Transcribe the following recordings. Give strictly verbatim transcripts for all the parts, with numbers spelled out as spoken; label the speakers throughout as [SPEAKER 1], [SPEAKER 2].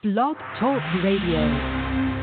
[SPEAKER 1] Blog Talk Radio.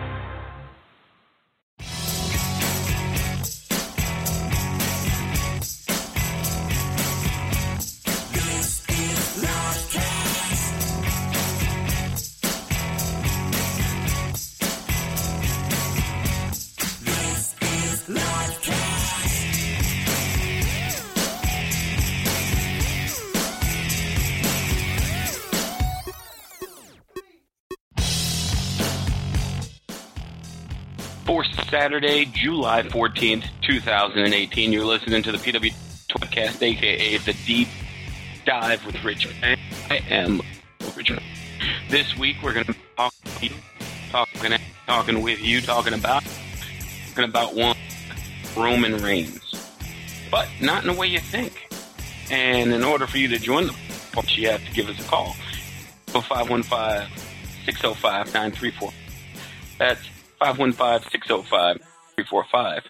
[SPEAKER 2] For Saturday, July fourteenth, twenty eighteen, you're listening to the P W Podcast, a k a. The Deep Dive with Richard. I am Richard. This week, we're going to be talking, talking, talking with you, talking about, talking about one, Roman Reigns. But not in the way you think. And in order for you to join the podcast, you have to give us a call. five one five, six oh five, nine three four. That's five one five, six oh five, three four five.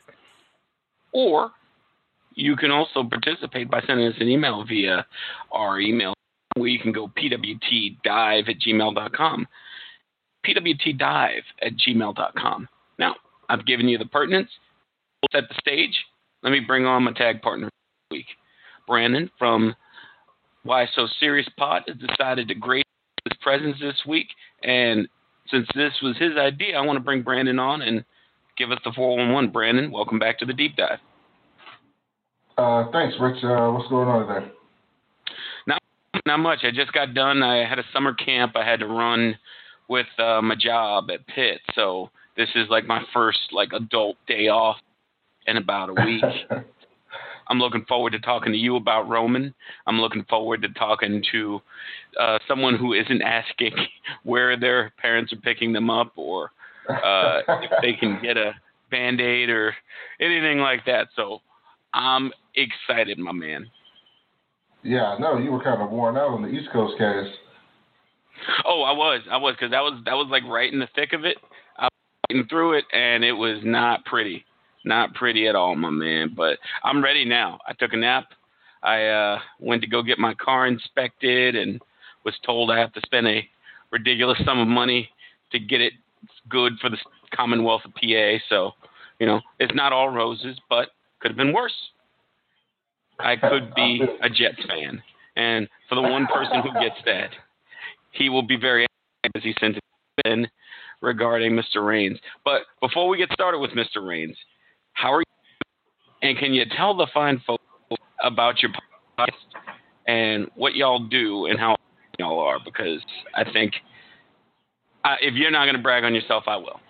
[SPEAKER 2] Or you can also participate by sending us an email via our email where you can go p w t dive at gmail dot com. p w t dive at gmail dot com. Now, I've given you the pertinence. We'll set the stage. Let me bring on my tag partner this week. Brandon from Why So Serious Pod has decided to grace his presence this week, and since this was his idea, I want to bring Brandon on and give us the four one one. Brandon, welcome back to the Deep Dive.
[SPEAKER 3] Uh, thanks, Rich. Uh, what's going on today?
[SPEAKER 2] Not, not much. I just got done. I had a summer camp I had to run with uh, my job at Pitt, so this is like my first like adult day off in about a week. I'm looking forward to talking to you about Roman. I'm looking forward to talking to uh, someone who isn't asking where their parents are picking them up or uh, if they can get a Band-Aid or anything like that. So I'm excited, my man.
[SPEAKER 3] Yeah, I know. You were kind of worn out on the East Coast cast.
[SPEAKER 2] Oh, I was. I was because that was, that was like right in the thick of it. I was getting through it, and it was not pretty. Not pretty at all, my man, but I'm ready now. I took a nap. I uh, went to go get my car inspected and was told I have to spend a ridiculous sum of money to get it good for the Commonwealth of P A. So, you know, it's not all roses, but could have been worse. I could be a Jets fan. And for the one person who gets that, he will be very happy as he sent it in regarding Mister Reigns. But before we get started with Mister Reigns, how are you? And can you tell the fine folks about your podcast and what y'all do and how y'all are? Because I think uh, if you're not going to brag on yourself, I will.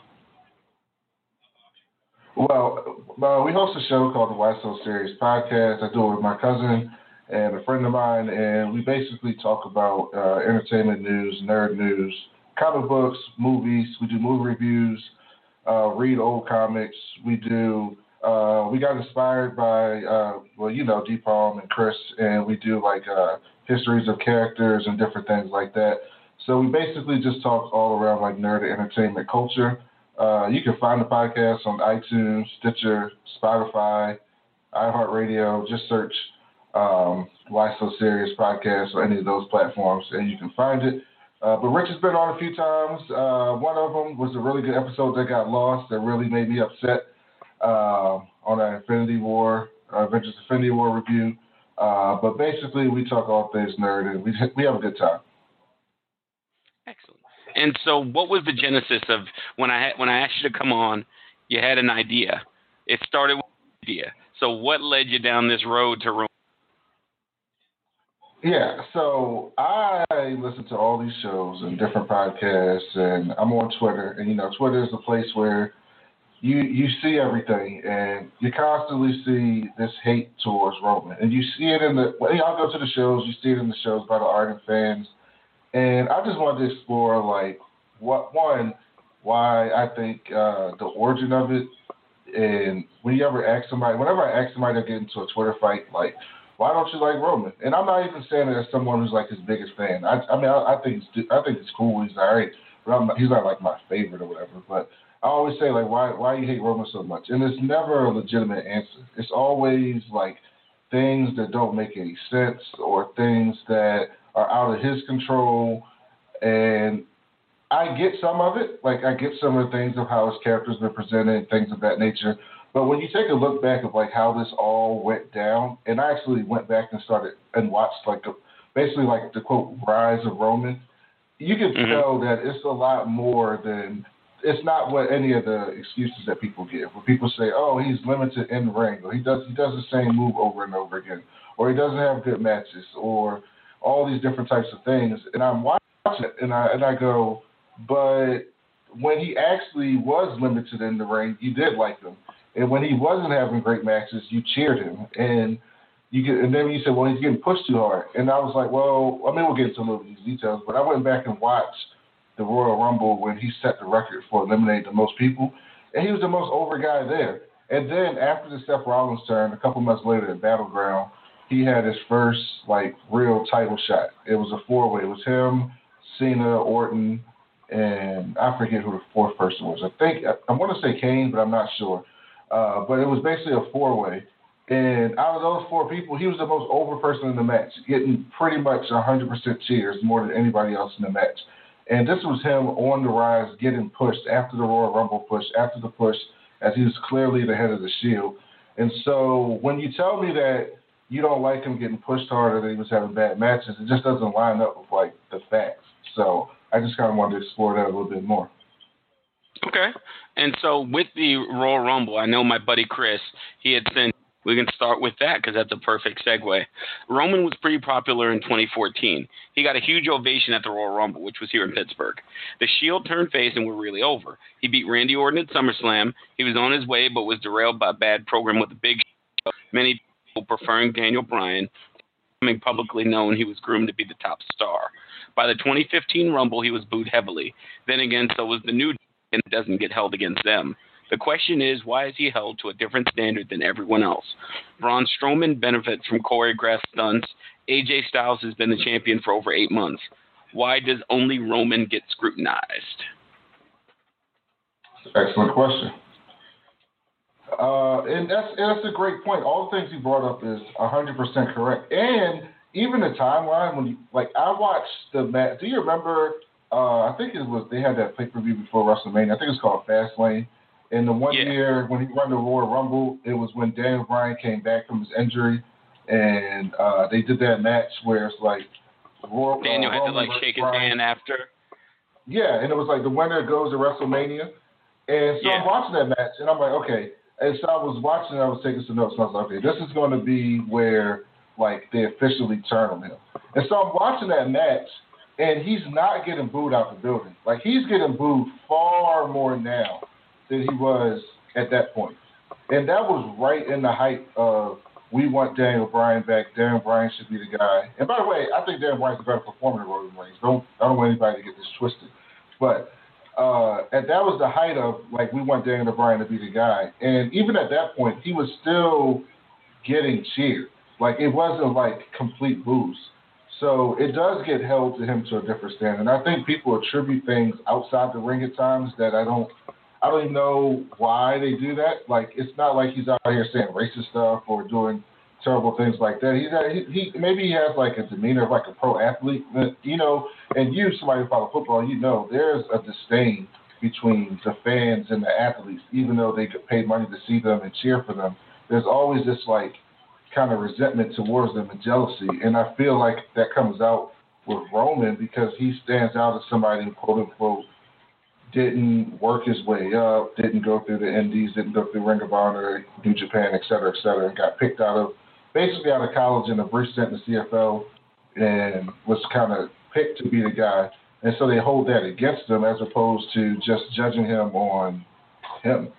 [SPEAKER 3] Well, uh, we host a show called the Why So Serious Podcast. I do it with my cousin and a friend of mine, and we basically talk about uh, entertainment news, nerd news, comic books, movies. We do movie reviews. Uh, read old comics. We do. Uh, we got inspired by, uh, well, you know, D. Palm and Chris, and we do like uh, histories of characters and different things like that. So we basically just talk all around like nerd entertainment culture. Uh, you can find the podcast on iTunes, Stitcher, Spotify, iHeartRadio. Just search um, Why So Serious Podcast on any of those platforms, and you can find it. Uh, but Rich has been on a few times. Uh, one of them was a really good episode that got lost that really made me upset uh, on our Infinity War, uh, Avengers Infinity War review. Uh, but basically, we talk all things nerd, and we we have a good time.
[SPEAKER 2] Excellent. And so, what was the genesis of when I when I asked you to come on? You had an idea. It started with an idea. So, what led you down this road to Rome?
[SPEAKER 3] Yeah, so I listen to all these shows and different podcasts, and I'm on Twitter. And, you know, Twitter is a place where you you see everything, and you constantly see this hate towards Roman. And you see it in the – when y'all go to the shows, you see it in the shows by the ardent fans. And I just wanted to explore, like, what one, why I think uh, the origin of it. And when you ever ask somebody – whenever I ask somebody to get into a Twitter fight, like – why don't you like Roman? And I'm not even saying it as someone who's like his biggest fan. I, I mean, I, I think it's I think it's cool. He's all right, but I'm not, he's not like my favorite or whatever. But I always say like, why why you hate Roman so much? And it's never a legitimate answer. It's always like things that don't make any sense or things that are out of his control. And I get some of it. Like, I get some of the things of how his character's been presented, things of that nature. But when you take a look back of, like, how this all went down, and I actually went back and started and watched, like, a, basically, like, the, quote, rise of Roman, you can mm-hmm. tell that it's a lot more than – it's not what any of the excuses that people give. When people say, oh, he's limited in the ring, or he does, he does the same move over and over again, or he doesn't have good matches, or all these different types of things. And I'm watching it, and I, and I go, but when he actually was limited in the ring, you did like him. And when he wasn't having great matches, you cheered him. And you get, and then you said, well, he's getting pushed too hard. And I was like, well, I mean, we'll get into a little of these details, but I went back and watched the Royal Rumble when he set the record for eliminating the most people, and he was the most over guy there. And then after the Seth Rollins turn, a couple months later at Battleground, he had his first, like, real title shot. It was a four-way. It was him, Cena, Orton, and I forget who the fourth person was. I think, I, I want to say Kane, but I'm not sure. Uh, but it was basically a four-way. And out of those four people, he was the most over person in the match, getting pretty much one hundred percent cheers more than anybody else in the match. And this was him on the rise, getting pushed after the Royal Rumble push, after the push, as he was clearly the head of the Shield. And so when you tell me that you don't like him getting pushed harder, that he was having bad matches, it just doesn't line up with, like, the facts. So I just kind of wanted to explore that a little bit more.
[SPEAKER 2] Okay. And so with the Royal Rumble, I know my buddy Chris, he had sent, we can start with that because that's a perfect segue. Roman was pretty popular in twenty fourteen. He got a huge ovation at the Royal Rumble, which was here in Pittsburgh. The Shield turned face and were really over. He beat Randy Orton at SummerSlam. He was on his way but was derailed by a bad program with the Big Show. Many people preferring Daniel Bryan, becoming publicly known he was groomed to be the top star. By the twenty fifteen Rumble, he was booed heavily. Then again, so was the New Day, and it doesn't get held against them. The question is, why is he held to a different standard than everyone else? Braun Strowman benefits from choreographed stunts. A J Styles has been the champion for over eight months. Why does only Roman get scrutinized?
[SPEAKER 3] Excellent question. Uh, and that's that's a great point. All the things you brought up is one hundred percent correct. And even the timeline, when you, like, I watched the match. Do you remember, uh, I think it was, they had that pay-per-view before WrestleMania. I think it's called Fastlane. And the one yeah. year when he won the Royal Rumble, it was when Daniel Bryan came back from his injury, and uh, they did that match where it's like Royal,
[SPEAKER 2] Daniel
[SPEAKER 3] uh,
[SPEAKER 2] had
[SPEAKER 3] Roman
[SPEAKER 2] to like shake his
[SPEAKER 3] Bryan.
[SPEAKER 2] hand after.
[SPEAKER 3] Yeah, and it was like the winner goes to WrestleMania, and so
[SPEAKER 2] yeah.
[SPEAKER 3] I'm watching that match, and I'm like, okay. And so I was watching, I was taking some notes, and I was like, okay, this is going to be where like they officially turn on him. And so I'm watching that match, and he's not getting booed out the building. Like, he's getting booed far more now than he was at that point. And that was right in the height of, we want Daniel Bryan back. Daniel Bryan should be the guy. And by the way, I think Daniel Bryan's a better performer than Roman Reigns. Don't, I don't want anybody to get this twisted. But uh, and that was the height of, like, we want Daniel Bryan to be the guy. And even at that point, he was still getting cheered. Like, it wasn't, like, complete boos. So it does get held to him to a different standard. And I think people attribute things outside the ring at times that I don't, I don't even know why they do that. Like, it's not like he's out here saying racist stuff or doing terrible things like that. He's he, he maybe he has like a demeanor of like a pro athlete, you know. And you, somebody who follow football, you know, there's a disdain between the fans and the athletes, even though they get paid money to see them and cheer for them. There's always this like kind of resentment towards them and jealousy, and I feel like that comes out with Roman because he stands out as somebody who, quote unquote, didn't work his way up, didn't go through the Indies, didn't go through Ring of Honor, New Japan, et cetera, et cetera, and got picked out of, basically out of college in a brief stint in the C F L and was kind of picked to be the guy. And so they hold that against him as opposed to just judging him on him.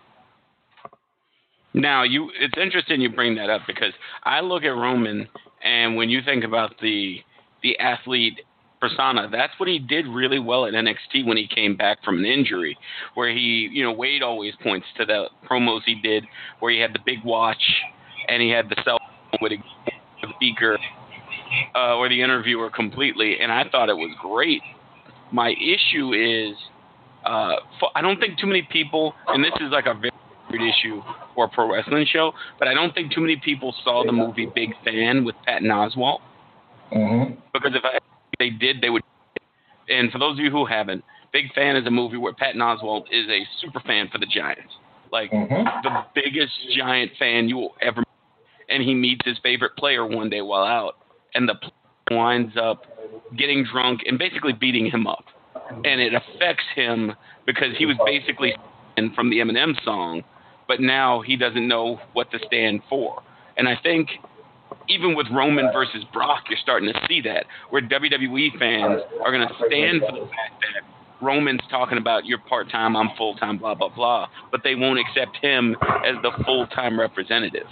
[SPEAKER 2] Now, you it's interesting you bring that up because I look at Roman, and when you think about the the athlete persona, that's what he did really well at N X T when he came back from an injury, where he, you know, Wade always points to the promos he did where he had the big watch and he had the cell phone with a speaker uh, or the interviewer completely, and I thought it was great. My issue is uh, I don't think too many people, and this is like a very weird issue for a pro wrestling show, but I don't think too many people saw the movie Big Fan with Patton Oswalt.
[SPEAKER 3] Mm-hmm.
[SPEAKER 2] Because if I they did, they would. And for those of you who haven't, big fan of the movie where Patton Oswalt is a super fan for the Giants. Like,
[SPEAKER 3] mm-hmm.
[SPEAKER 2] the biggest Giant fan you will ever meet. And he meets his favorite player one day while out. And the player winds up getting drunk and basically beating him up. And it affects him because he was basically from the Eminem song, but now he doesn't know what to stand for. And I think even with Roman versus Brock, you're starting to see that, where W W E fans are going to stand for the fact that Roman's talking about you're part-time, I'm full-time, blah, blah, blah, but they won't accept him as the full-time representative.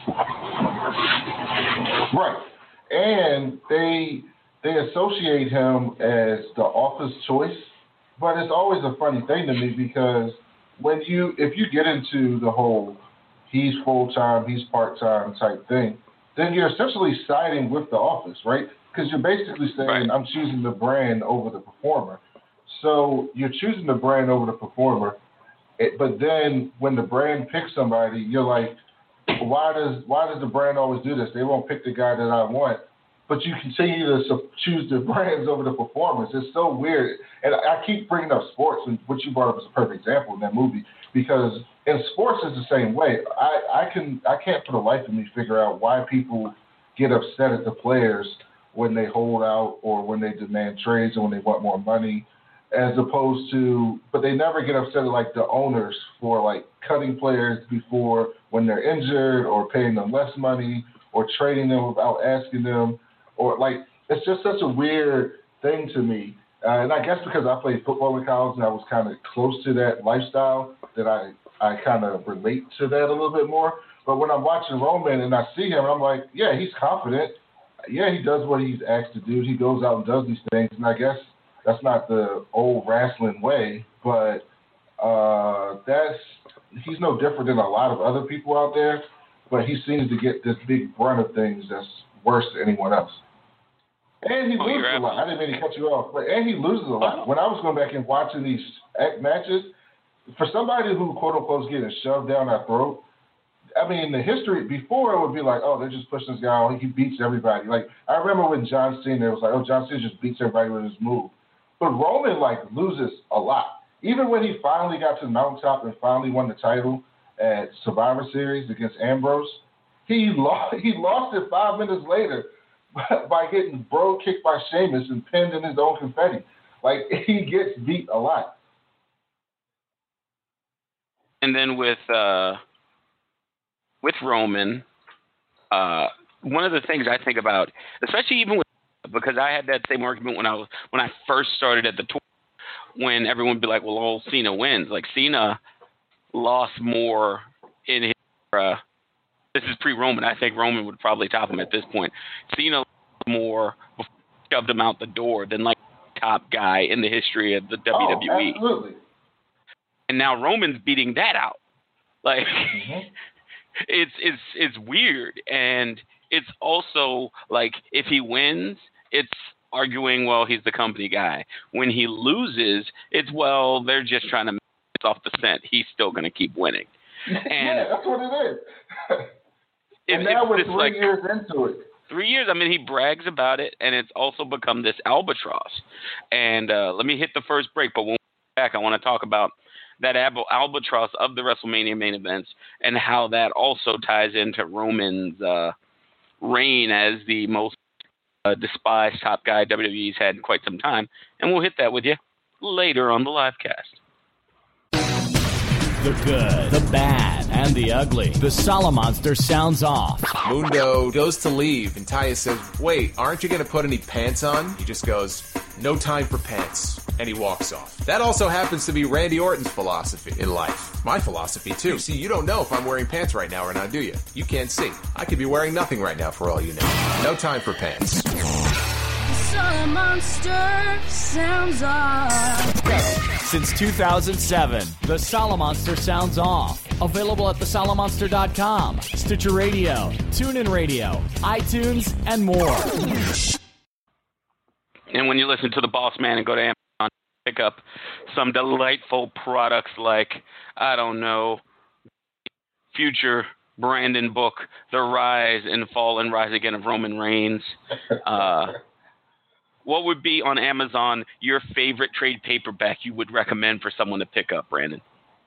[SPEAKER 3] Right. And they they associate him as the office choice, but it's always a funny thing to me because when you if you get into the whole he's full-time, he's part-time type thing, then you're essentially siding with the office, right? Because you're basically saying, right. I'm choosing the brand over the performer. So you're choosing the brand over the performer, but then when the brand picks somebody, you're like, why does why does the brand always do this? They won't pick the guy that I want, but you continue to choose the brands over the performers. It's so weird. And I keep bringing up sports, and what you brought up is a perfect example in that movie, because in sports it's the same way. I, I can I can't for the life of me figure out why people get upset at the players when they hold out or when they demand trades or when they want more money, as opposed to, but they never get upset at like the owners for like cutting players before when they're injured or paying them less money or trading them without asking them, or like, it's just such a weird thing to me. Uh, and I guess because I played football in college and I was kind of close to that lifestyle that I, I kind of relate to that a little bit more. But when I'm watching Roman and I see him, I'm like, yeah, he's confident. Yeah, he does what he's asked to do. He goes out and does these things. And I guess that's not the old wrestling way, but uh, that's he's no different than a lot of other people out there, but he seems to get this big brunt of things that's worse than anyone else. And he
[SPEAKER 2] oh,
[SPEAKER 3] loses a lot. I didn't mean to cut you off, but and he loses a lot. When I was going back and watching these matches, for somebody who, quote-unquote, is getting shoved down our throat, I mean, the history, before it would be like, oh, they're just pushing this guy out. He beats everybody. Like, I remember when John Cena, it was like, oh, John Cena just beats everybody with his move. But Roman, like, loses a lot. Even when he finally got to the mountaintop and finally won the title at Survivor Series against Ambrose, he lost, he lost it five minutes later by getting bro kicked by Sheamus and pinned in his own confetti. Like, he gets beat a lot.
[SPEAKER 2] And then with uh, with Roman, uh, one of the things I think about, especially even with, because I had that same argument when I was when I first started at the tour, when everyone would be like, well, old Cena wins. Like, Cena lost more in his uh, this is pre-Roman. I think Roman would probably top him at this point. Cena lost more before he shoved him out the door than like top guy in the history of the W W E.
[SPEAKER 3] Oh, absolutely.
[SPEAKER 2] And now Roman's beating that out. Like,
[SPEAKER 3] mm-hmm.
[SPEAKER 2] it's it's it's weird, and it's also like if he wins, it's arguing, well, he's the company guy. When he loses, it's, well, they're just trying to make it off the scent. He's still going to keep winning. And
[SPEAKER 3] yeah, that's what it is. and
[SPEAKER 2] it,
[SPEAKER 3] now we're
[SPEAKER 2] three
[SPEAKER 3] like,
[SPEAKER 2] years
[SPEAKER 3] into it.
[SPEAKER 2] Three years. I mean, he brags about it, and it's also become this albatross. And uh, let me hit the first break, but when we're back, I want to talk about that ab- albatross of the WrestleMania main events and how that also ties into Roman's uh, reign as the most uh, despised top guy W W E's had in quite some time. And we'll hit that with you later on the live cast.
[SPEAKER 4] The good, the bad, and the ugly. The Solomonster sounds off.
[SPEAKER 5] Mundo goes to leave, and Taya says, wait, aren't you going to put any pants on? He just goes, no time for pants. And he walks off. That also happens to be Randy Orton's philosophy in life. My philosophy, too. See, you don't know if I'm wearing pants right now or not, do you? You can't see. I could be wearing nothing right now for all you know. No time for pants.
[SPEAKER 4] Solomonster sounds off. Since two thousand seven, the Solomonster sounds off. Available at the solomonster dot com, Stitcher Radio, TuneIn Radio, iTunes, and more.
[SPEAKER 2] And when you listen to the Boss Man and go to Amazon, pick up some delightful products like, I don't know, future Brandon book, The Rise and Fall and Rise Again of Roman Reigns. Uh, what would be on Amazon your favorite trade paperback you would recommend for someone to pick up, Brandon?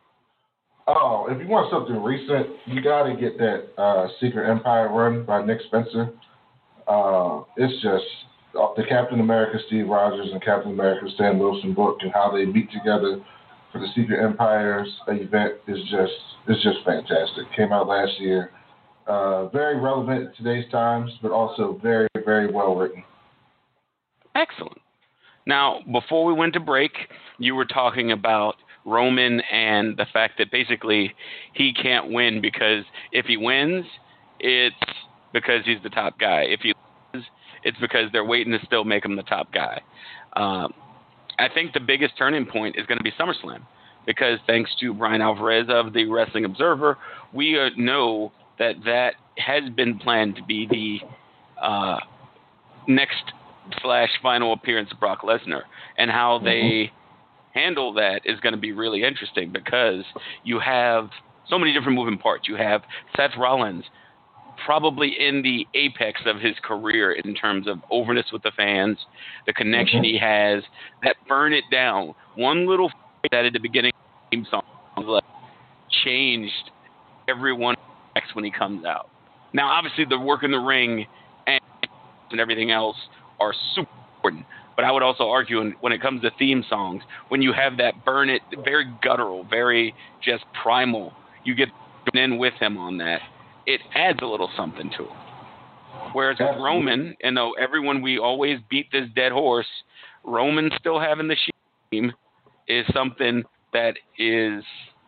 [SPEAKER 3] Oh, if you want something recent, you got to get that uh, Secret Empire run by Nick Spencer. Uh, it's just uh, the Captain America Steve Rogers and Captain America Stan Wilson book and how they meet together for the Secret Empire's event is just it's just fantastic. Came out last year. Uh, very relevant in today's times, but also very, very well written.
[SPEAKER 2] Excellent. Now, before we went to break, you were talking about Roman and the fact that basically he can't win because if he wins, it's because he's the top guy. If he loses, it's because they're waiting to still make him the top guy. Um, I think the biggest turning point is going to be SummerSlam because thanks to Brian Alvarez of the Wrestling Observer, we uh, know that that has been planned to be the uh, next slash final appearance of Brock Lesnar, and how they mm-hmm. handle that is going to be really interesting because you have so many different moving parts. You have Seth Rollins probably in the apex of his career in terms of overness with the fans, the connection mm-hmm. he has, that burn it down. One little that at the beginning of the theme song changed everyone when he comes out. Now, obviously, the work in the ring and, and everything else are super important. But I would also argue when it comes to theme songs, when you have that burn it, very guttural, very just primal, you get in with him on that, it adds a little something to it. Whereas with Roman, and though everyone, we always beat this dead horse, Roman still having the theme is something that is,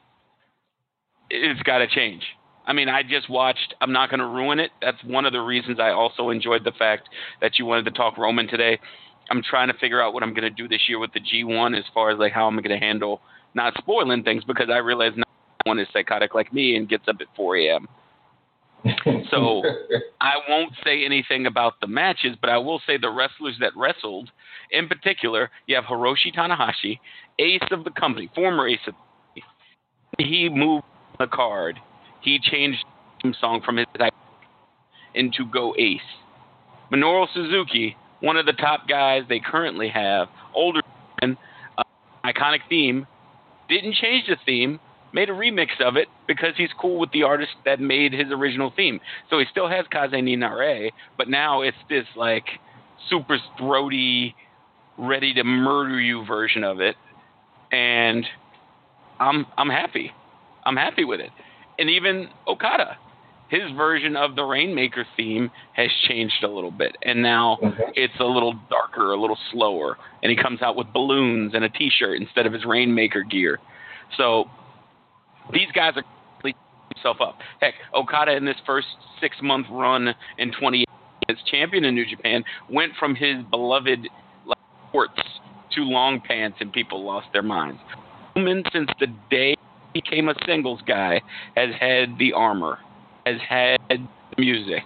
[SPEAKER 2] it's got to change. I mean, I just watched, I'm not going to ruin it. That's one of the reasons I also enjoyed the fact that you wanted to talk Roman today. I'm trying to figure out what I'm going to do this year with the G one as far as like how I'm going to handle not spoiling things because I realize not one is psychotic like me and gets up at four a.m. So I won't say anything about the matches, but I will say the wrestlers that wrestled. In particular, you have Hiroshi Tanahashi, ace of the company, former ace of the company. He moved the card. He changed the song from his into Go Ace. Minoru Suzuki, one of the top guys they currently have, older man, uh, iconic theme, didn't change the theme, made a remix of it because he's cool with the artist that made his original theme. So he still has Kaze ni Nare, but now it's this like super throaty, ready to murder you version of it. And I'm I'm happy. I'm happy with it. And even Okada, his version of the Rainmaker theme has changed a little bit. And now mm-hmm. it's a little darker, a little slower. And he comes out with balloons and a T-shirt instead of his Rainmaker gear. So these guys are completely himself up. Heck, Okada in this first six-month run in twenty as champion in New Japan went from his beloved like, shorts to long pants, and people lost their minds. Roman, since the day he became a singles guy, has had the armor, has had the music.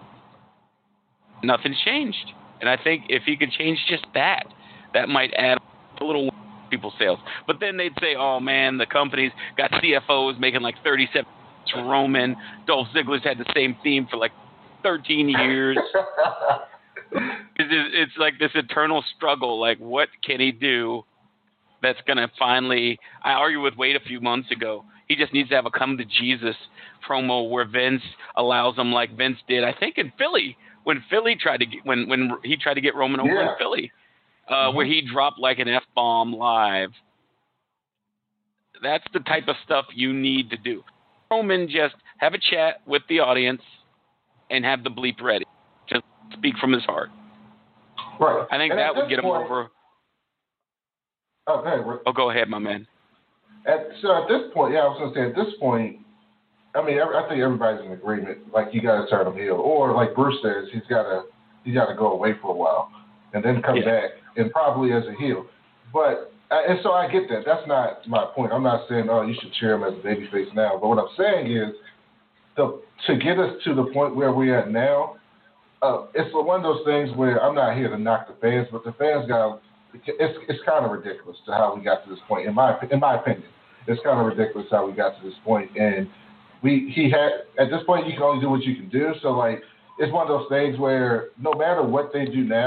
[SPEAKER 2] Nothing's changed. And I think if he could change just that, that might add a little people's sales. But then they'd say, oh, man, the company's got C F Os making like thirty-seven to Roman. Dolph Ziggler's had the same theme for like thirteen years. It's like this eternal struggle. Like, what can he do that's going to finally – I argued with Wade a few months ago. He just needs to have a come to Jesus promo where Vince allows him like Vince did, I think, in Philly. When Philly tried to get, when, when he tried to get Roman over yeah. in Philly, uh, mm-hmm. where he dropped like an F-bomb live. That's the type of stuff you need to do. Roman, just have a chat with the audience and have the bleep ready. Just speak from his heart.
[SPEAKER 3] Right.
[SPEAKER 2] I think
[SPEAKER 3] and
[SPEAKER 2] that would get him
[SPEAKER 3] point,
[SPEAKER 2] over.
[SPEAKER 3] Oh, go ahead.
[SPEAKER 2] Oh, go ahead, my man.
[SPEAKER 3] At, so at this point, yeah, I was going to say, at this point, I mean, I think everybody's in agreement. Like, you got to turn him heel, or like Bruce says, he's got to he's got to go away for a while and then come yeah. back, and probably as a heel. But and so I get that. That's not my point. I'm not saying, oh, you should cheer him as a babyface now. But what I'm saying is, the to get us to the point where we're at now, uh, it's one of those things where I'm not here to knock the fans, but the fans got it's it's kind of ridiculous to how we got to this point. In my in my opinion, it's kind of ridiculous how we got to this point, and. We he had at this point you can only do what you can do. So like it's one of those things where no matter what they do now,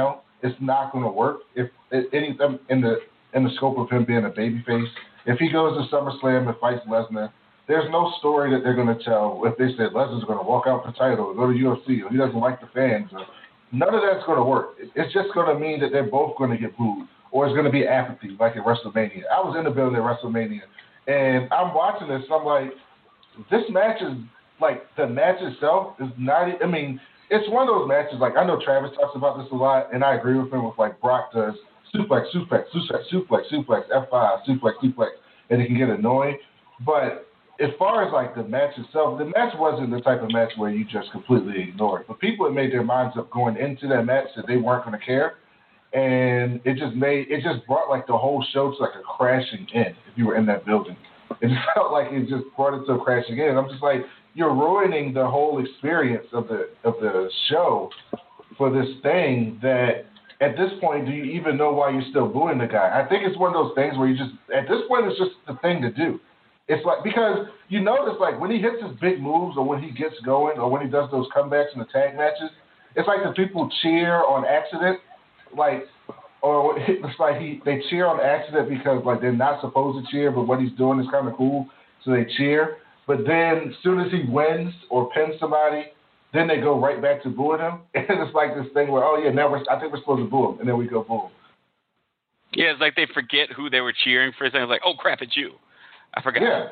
[SPEAKER 3] it's not going to work. If any in the in the scope of him being a babyface, if he goes to SummerSlam and fights Lesnar, there's no story that they're going to tell if they said Lesnar's going to walk out the title or go to U F C or he doesn't like the fans. Or, none of that's going to work. It's just going to mean that they're both going to get booed or it's going to be apathy like at WrestleMania. I was in the building at WrestleMania and I'm watching this and I'm like, this match is like the match itself is not. I mean, it's one of those matches. Like I know Travis talks about this a lot, and I agree with him. With like Brock does suplex, suplex, suplex, suplex, suplex, F five, suplex, suplex, and it can get annoying. But as far as like the match itself, the match wasn't the type of match where you just completely ignore it. But people had made their minds up going into that match that they weren't going to care, and it just made it just brought like the whole show to like a crashing end. If you were in that building, it just felt like it just brought it to a crashing end. I'm just like, you're ruining the whole experience of the of the show for this thing that at this point, do you even know why you're still booing the guy? I think it's one of those things where you just, at this point, it's just the thing to do. It's like, because you notice, like, when he hits his big moves or when he gets going or when he does those comebacks in the tag matches, it's like the people cheer on accident, like, or it's like he they cheer on accident because, like, they're not supposed to cheer, but what he's doing is kind of cool, so they cheer. But then as soon as he wins or pins somebody, then they go right back to booing him. And it's like this thing where, oh, yeah, now we're, I think we're supposed to boo him. And then we go boo him.
[SPEAKER 2] Yeah, it's like they forget who they were cheering for. It's like, oh, crap, it's you. I forgot.
[SPEAKER 3] Yeah.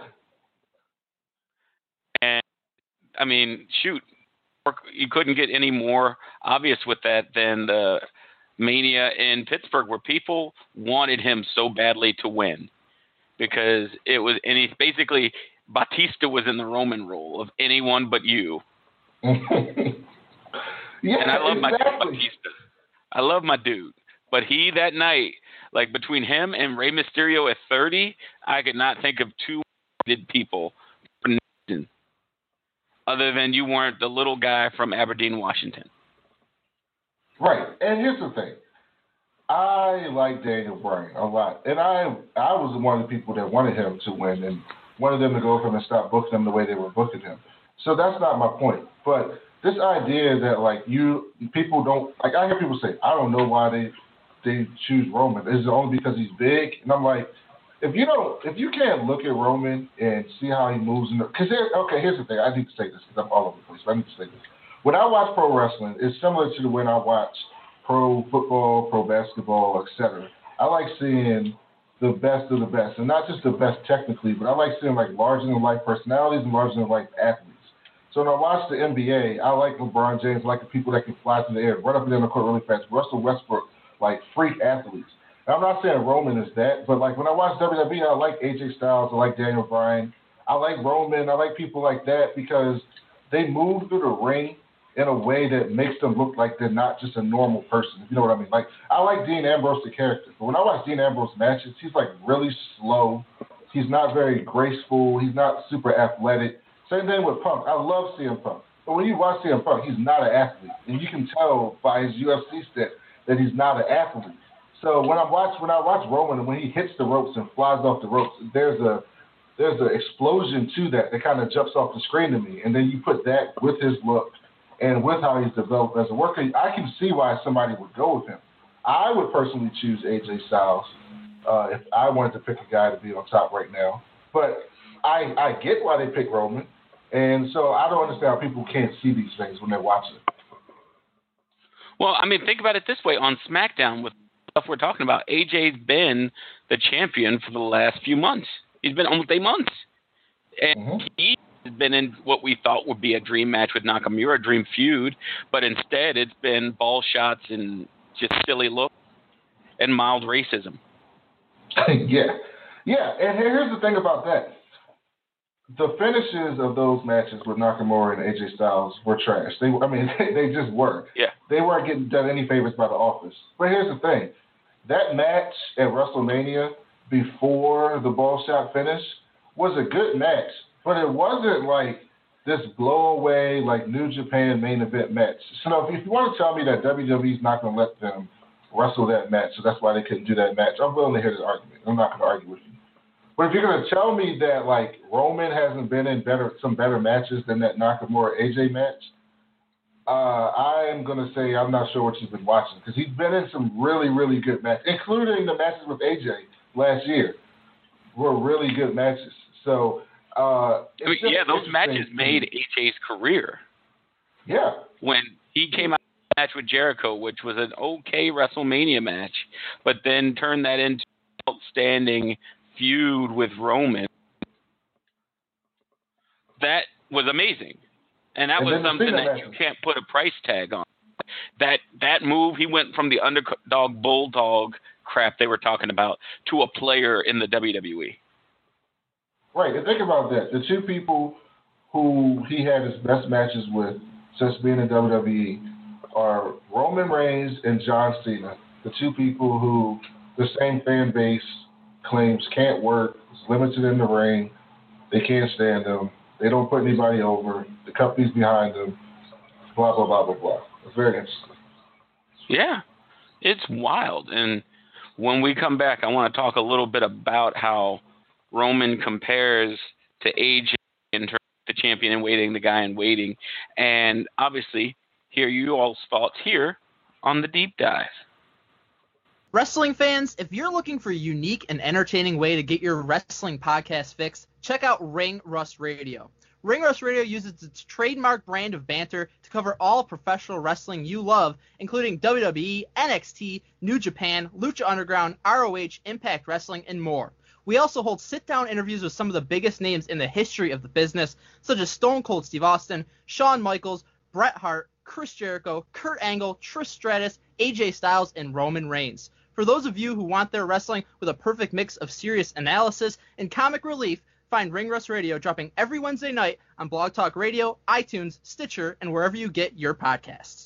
[SPEAKER 2] And, I mean, shoot, you couldn't get any more obvious with that than the Mania in Pittsburgh where people wanted him so badly to win because it was – and he's basically – Batista was in the Roman role of anyone but you.
[SPEAKER 3] yeah,
[SPEAKER 2] and I love
[SPEAKER 3] exactly.
[SPEAKER 2] my Batista. I love my dude. But he that night, like between him and Rey Mysterio at thirty, I could not think of two good people other than you weren't the little guy from Aberdeen, Washington.
[SPEAKER 3] Right. And here's the thing. I like Daniel Bryan a lot. And I I was one of the people that wanted him to win and wanted them to go for him and stop booking him the way they were booking him. So that's not my point. But this idea that, like, you people don't – like, I hear people say, I don't know why they they choose Roman. Is it only because he's big? And I'm like, if you don't – if you can't look at Roman and see how he moves – because okay, here's the thing. I need to say this because I'm all over the place. But I need to say this. When I watch pro wrestling, it's similar to when I watch pro football, pro basketball, et cetera. I like seeing – the best of the best, and not just the best technically, but I like seeing like larger-than-life personalities and larger-than-life athletes. So when I watch the N B A, I like LeBron James, I like the people that can fly through the air, run up and down the court really fast. Russell Westbrook, like freak athletes. And I'm not saying Roman is that, but like when I watch W W E, I like A J Styles, I like Daniel Bryan, I like Roman, I like people like that because they move through the ring in a way that makes them look like they're not just a normal person, if you know what I mean. Like, I like Dean Ambrose, the character, but when I watch Dean Ambrose matches, he's, like, really slow. He's not very graceful. He's not super athletic. Same thing with Punk. I love C M Punk. But when you watch C M Punk, he's not an athlete. And you can tell by his U F C stint that he's not an athlete. So when I watch when I watch Roman and when he hits the ropes and flies off the ropes, there's a there's an explosion to that that kind of jumps off the screen to me. And then you put that with his look and with how he's developed as a worker, I can see why somebody would go with him. I would personally choose A J Styles uh, if I wanted to pick a guy to be on top right now. But I I get why they pick Roman. And so I don't understand how people can't see these things when they're watching.
[SPEAKER 2] Well, I mean, think about it this way. On SmackDown, with stuff we're talking about, A J's been the champion for the last few months. He's been almost eight months. And mm-hmm. he has been in what we thought would be a dream match with Nakamura, a dream feud, but instead it's been ball shots and just silly looks and mild racism.
[SPEAKER 3] yeah. Yeah, and here's the thing about that. The finishes of those matches with Nakamura and A J Styles were trash. They, I mean, they, they just were.
[SPEAKER 2] Yeah.
[SPEAKER 3] They weren't getting done any favors by the office. But here's the thing. That match at WrestleMania before the ball shot finish was a good match, but it wasn't like this blow away, like New Japan main event match. So if you want to tell me that W W E's not going to let them wrestle that match, so that's why they couldn't do that match, I'm willing to hear this argument. I'm not going to argue with you. But if you're going to tell me that, like, Roman hasn't been in better some better matches than that Nakamura A J match, Uh, I am going to say I'm not sure what you've been watching because he's been in some really, really good matches, including the matches with A J last year. Were really good matches. So, uh,
[SPEAKER 2] I mean, yeah, those matches made A J's career.
[SPEAKER 3] Yeah.
[SPEAKER 2] When he came out of the match with Jericho, which was an okay WrestleMania match, but then turned that into an outstanding feud with Roman. That was amazing. And that
[SPEAKER 3] and
[SPEAKER 2] was something that you can't put a price tag on. That that move, he went from the underdog bulldog crap they were talking about to a player in the W W E.
[SPEAKER 3] Right, and think about that. The two people who he had his best matches with since being in W W E are Roman Reigns and John Cena, the two people who the same fan base claims can't work, is limited in the ring, they can't stand them, they don't put anybody over, the company's behind them, blah, blah, blah, blah, blah. It's very interesting.
[SPEAKER 2] Yeah, it's wild. And when we come back, I want to talk a little bit about how Roman compares to A J in terms of the champion in waiting, the guy in waiting, and obviously hear you all's thoughts here on the deep dive.
[SPEAKER 6] Wrestling fans, if you're looking for a unique and entertaining way to get your wrestling podcast fix, check out Ring Rust Radio. Ring Rust Radio uses its trademark brand of banter to cover all professional wrestling you love, including W W E, N X T, New Japan, Lucha Underground, R O H, Impact Wrestling, and more. We also hold sit-down interviews with some of the biggest names in the history of the business, such as Stone Cold Steve Austin, Shawn Michaels, Bret Hart, Chris Jericho, Kurt Angle, Trish Stratus, A J Styles, and Roman Reigns. For those of you who want their wrestling with a perfect mix of serious analysis and comic relief, find Ring Rust Radio dropping every Wednesday night on Blog Talk Radio, iTunes, Stitcher, and wherever you get your podcasts.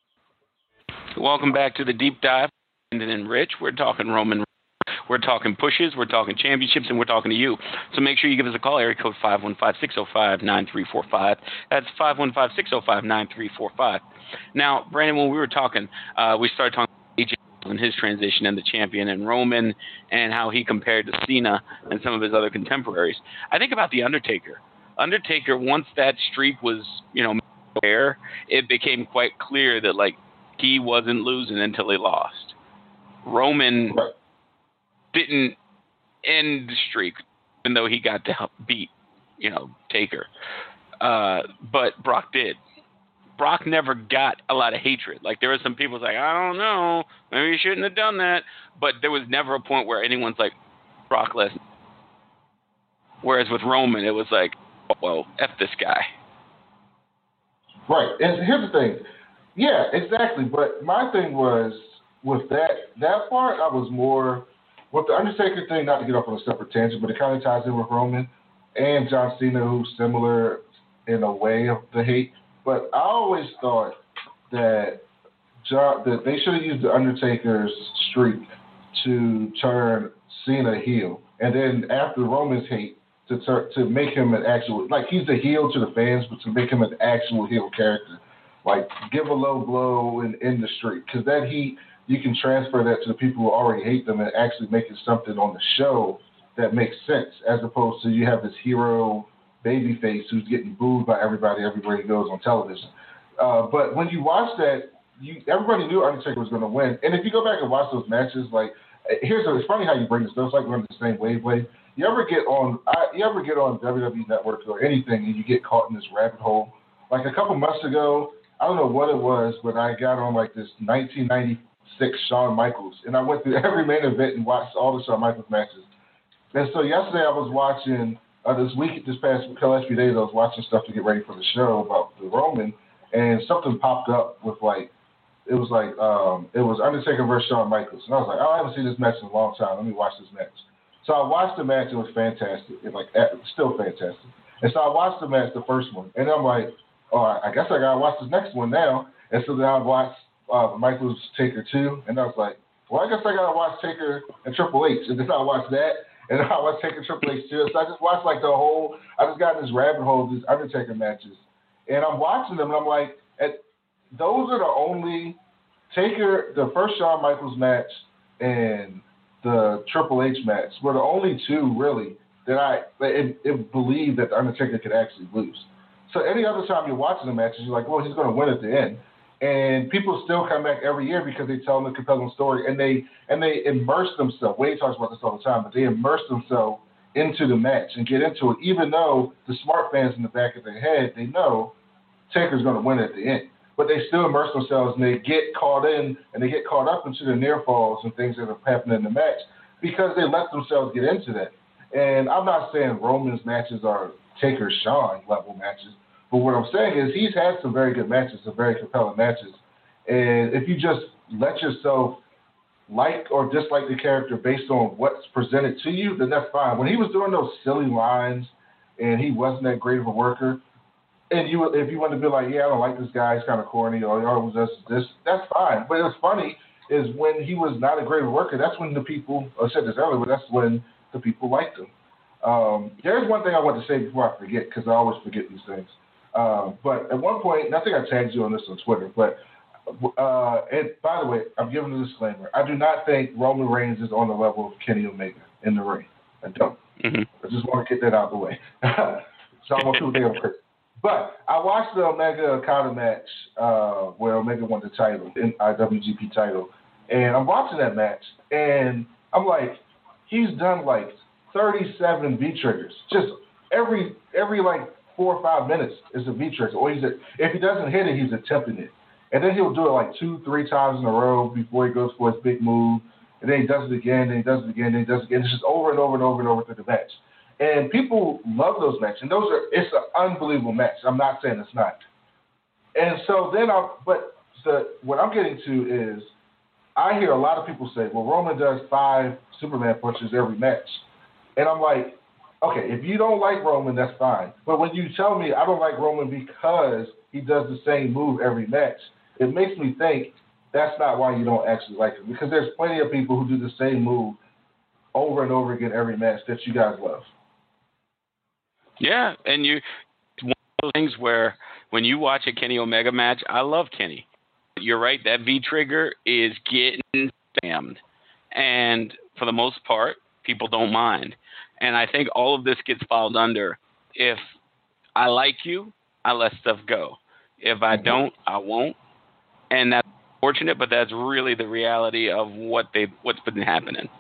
[SPEAKER 2] Welcome back to the Deep Dive. Brandon and Rich, we're talking Roman. We're talking pushes, we're talking championships, and we're talking to you. So make sure you give us a call, area code five one five, six oh five, nine three four five. That's five one five, six oh five, nine three four five. Now, Brandon, when we were talking, uh, we started talking about A J and his transition and the champion and Roman and how he compared to Cena and some of his other contemporaries. I think about The Undertaker. Undertaker, once that streak was, you know, there, it became quite clear that, like, he wasn't losing until he lost. Roman didn't end the streak, even though he got to help beat, you know, Taker. Uh, but Brock did. Brock never got a lot of hatred. Like, there were some people like, I don't know, maybe you shouldn't have done that. But there was never a point where anyone's like, Brock Lesnar. Whereas with Roman, it was like, oh, well, F this guy.
[SPEAKER 3] Right. And here's the thing. Yeah, exactly. But my thing was, with that that part, I was more, with the Undertaker thing, not to get off on a separate tangent, but it kind of ties in with Roman and John Cena, who's similar in a way of the hate. But I always thought that John, that they should have used the Undertaker's streak to turn Cena heel, and then after Roman's hate, to tur- to make him an actual, like, he's a heel to the fans, but to make him an actual heel character, like give a low blow and end the streak, because that heat, you can transfer that to the people who already hate them and actually make it something on the show that makes sense, as opposed to you have this hero babyface who's getting booed by everybody everywhere he goes on television. Uh, but when you watch that, you, everybody knew Undertaker was going to win. And if you go back and watch those matches, like, here's a, it's funny how you bring this. It's like we're on the same wavelength. You ever get on, I, you ever get on W W E Network or anything, and you get caught in this rabbit hole? Like a couple months ago, I don't know what it was, but I got on like this nineteen ninety-six Shawn Michaels, and I went through every main event and watched all the Shawn Michaels matches. And so yesterday I was watching. Uh, this week, this past last few days, I was watching stuff to get ready for the show about the Roman, and something popped up with like, it was like, um, it was Undertaker versus Shawn Michaels, and I was like, oh, I haven't seen this match in a long time. Let me watch this match. So I watched the match. It was fantastic. It like still fantastic. And so I watched the match, the first one, and I'm like, oh, I guess I gotta watch this next one now. And so then I watched uh, Michaels Taker two, and I was like, well, I guess I gotta watch Taker and Triple H, and then I watched that. And I was taking Triple H too. So I just watched like the whole, I just got in this rabbit hole of these Undertaker matches. And I'm watching them and I'm like, at, those are the only, Taker, the first Shawn Michaels match and the Triple H match were the only two really that I it, it believed that the Undertaker could actually lose. So any other time you're watching the matches, you're like, well, he's going to win at the end. And people still come back every year because they tell them a compelling story, and they and they immerse themselves. Wade talks about this all the time, but they immerse themselves into the match and get into it, even though the smart fans in the back of their head, they know Taker's going to win at the end. But they still immerse themselves, and they get caught in, and they get caught up into the near falls and things that have happened in the match because they let themselves get into that. And I'm not saying Roman's matches are Taker-Shawn level matches, but what I'm saying is he's had some very good matches, some very compelling matches. And if you just let yourself like or dislike the character based on what's presented to you, then that's fine. When he was doing those silly lines and he wasn't that great of a worker, and you if you want to be like, yeah, I don't like this guy, he's kind of corny, or oh, it was just this, that's fine. But what's funny is when he was not a great worker, that's when the people, I said this earlier, but that's when the people liked him. Um, there's one thing I want to say before I forget, because I always forget these things. Uh, but at one point, and I think I tagged you on this on Twitter, but uh, and by the way, I'm giving a disclaimer. I do not think Roman Reigns is on the level of Kenny Omega in the ring. I don't. Mm-hmm. I just want to get that out of the way. So I want people to think I'm crazy. But I watched the Omega Okada match uh, where Omega won the title, the I W G P title, and I'm watching that match, and I'm like, he's done like thirty-seven V-triggers. Just every, every like, four or five minutes is a V-trigger. Or he's a, if he doesn't hit it, he's attempting it. And then he'll do it like two, three times in a row before he goes for his big move. And then he does it again, and he does it again, and he does it again. It's just over and over and over and over through the match. And people love those matches. And those are, it's an unbelievable match. I'm not saying it's not. And so then I, but the, what I'm getting to is I hear a lot of people say, well, Roman does five Superman punches every match. And I'm like, okay, if you don't like Roman, that's fine. But when you tell me I don't like Roman because he does the same move every match, it makes me think that's not why you don't actually like him. Because there's plenty of people who do the same move over and over again every match that you guys love.
[SPEAKER 2] Yeah, and you, it's one of those things where when you watch a Kenny Omega match, I love Kenny. You're right, that V-trigger is getting spammed. And for the most part, people don't mind. And I think all of this gets filed under, if I like you, I let stuff go. If I don't, I won't. And that's unfortunate, but that's really the reality of what they what's been happening.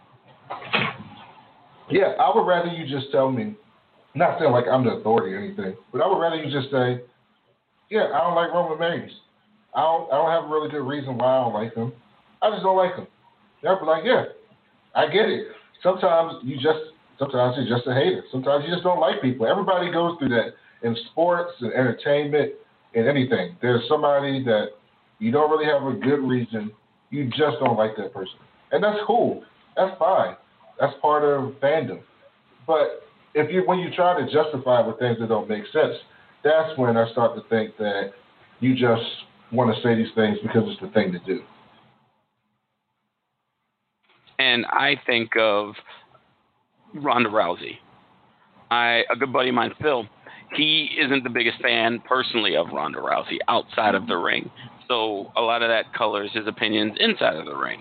[SPEAKER 3] Yeah, I would rather you just tell me, not saying like I'm the authority or anything, but I would rather you just say, yeah, I don't like Roman Reigns. I don't, I don't have a really good reason why I don't like him. I just don't like him. They'll be like, yeah, I get it. Sometimes you just Sometimes you're just a hater. Sometimes you just don't like people. Everybody goes through that in sports and entertainment and anything. There's somebody that you don't really have a good reason. You just don't like that person. And that's cool. That's fine. That's part of fandom. But if you when you try to justify it with things that don't make sense, that's when I start to think that you just want to say these things because it's the thing to do.
[SPEAKER 2] And I think of Ronda Rousey. I a good buddy of mine, Phil, he isn't the biggest fan personally of Ronda Rousey outside of the ring. So a lot of that colors his opinions inside of the ring.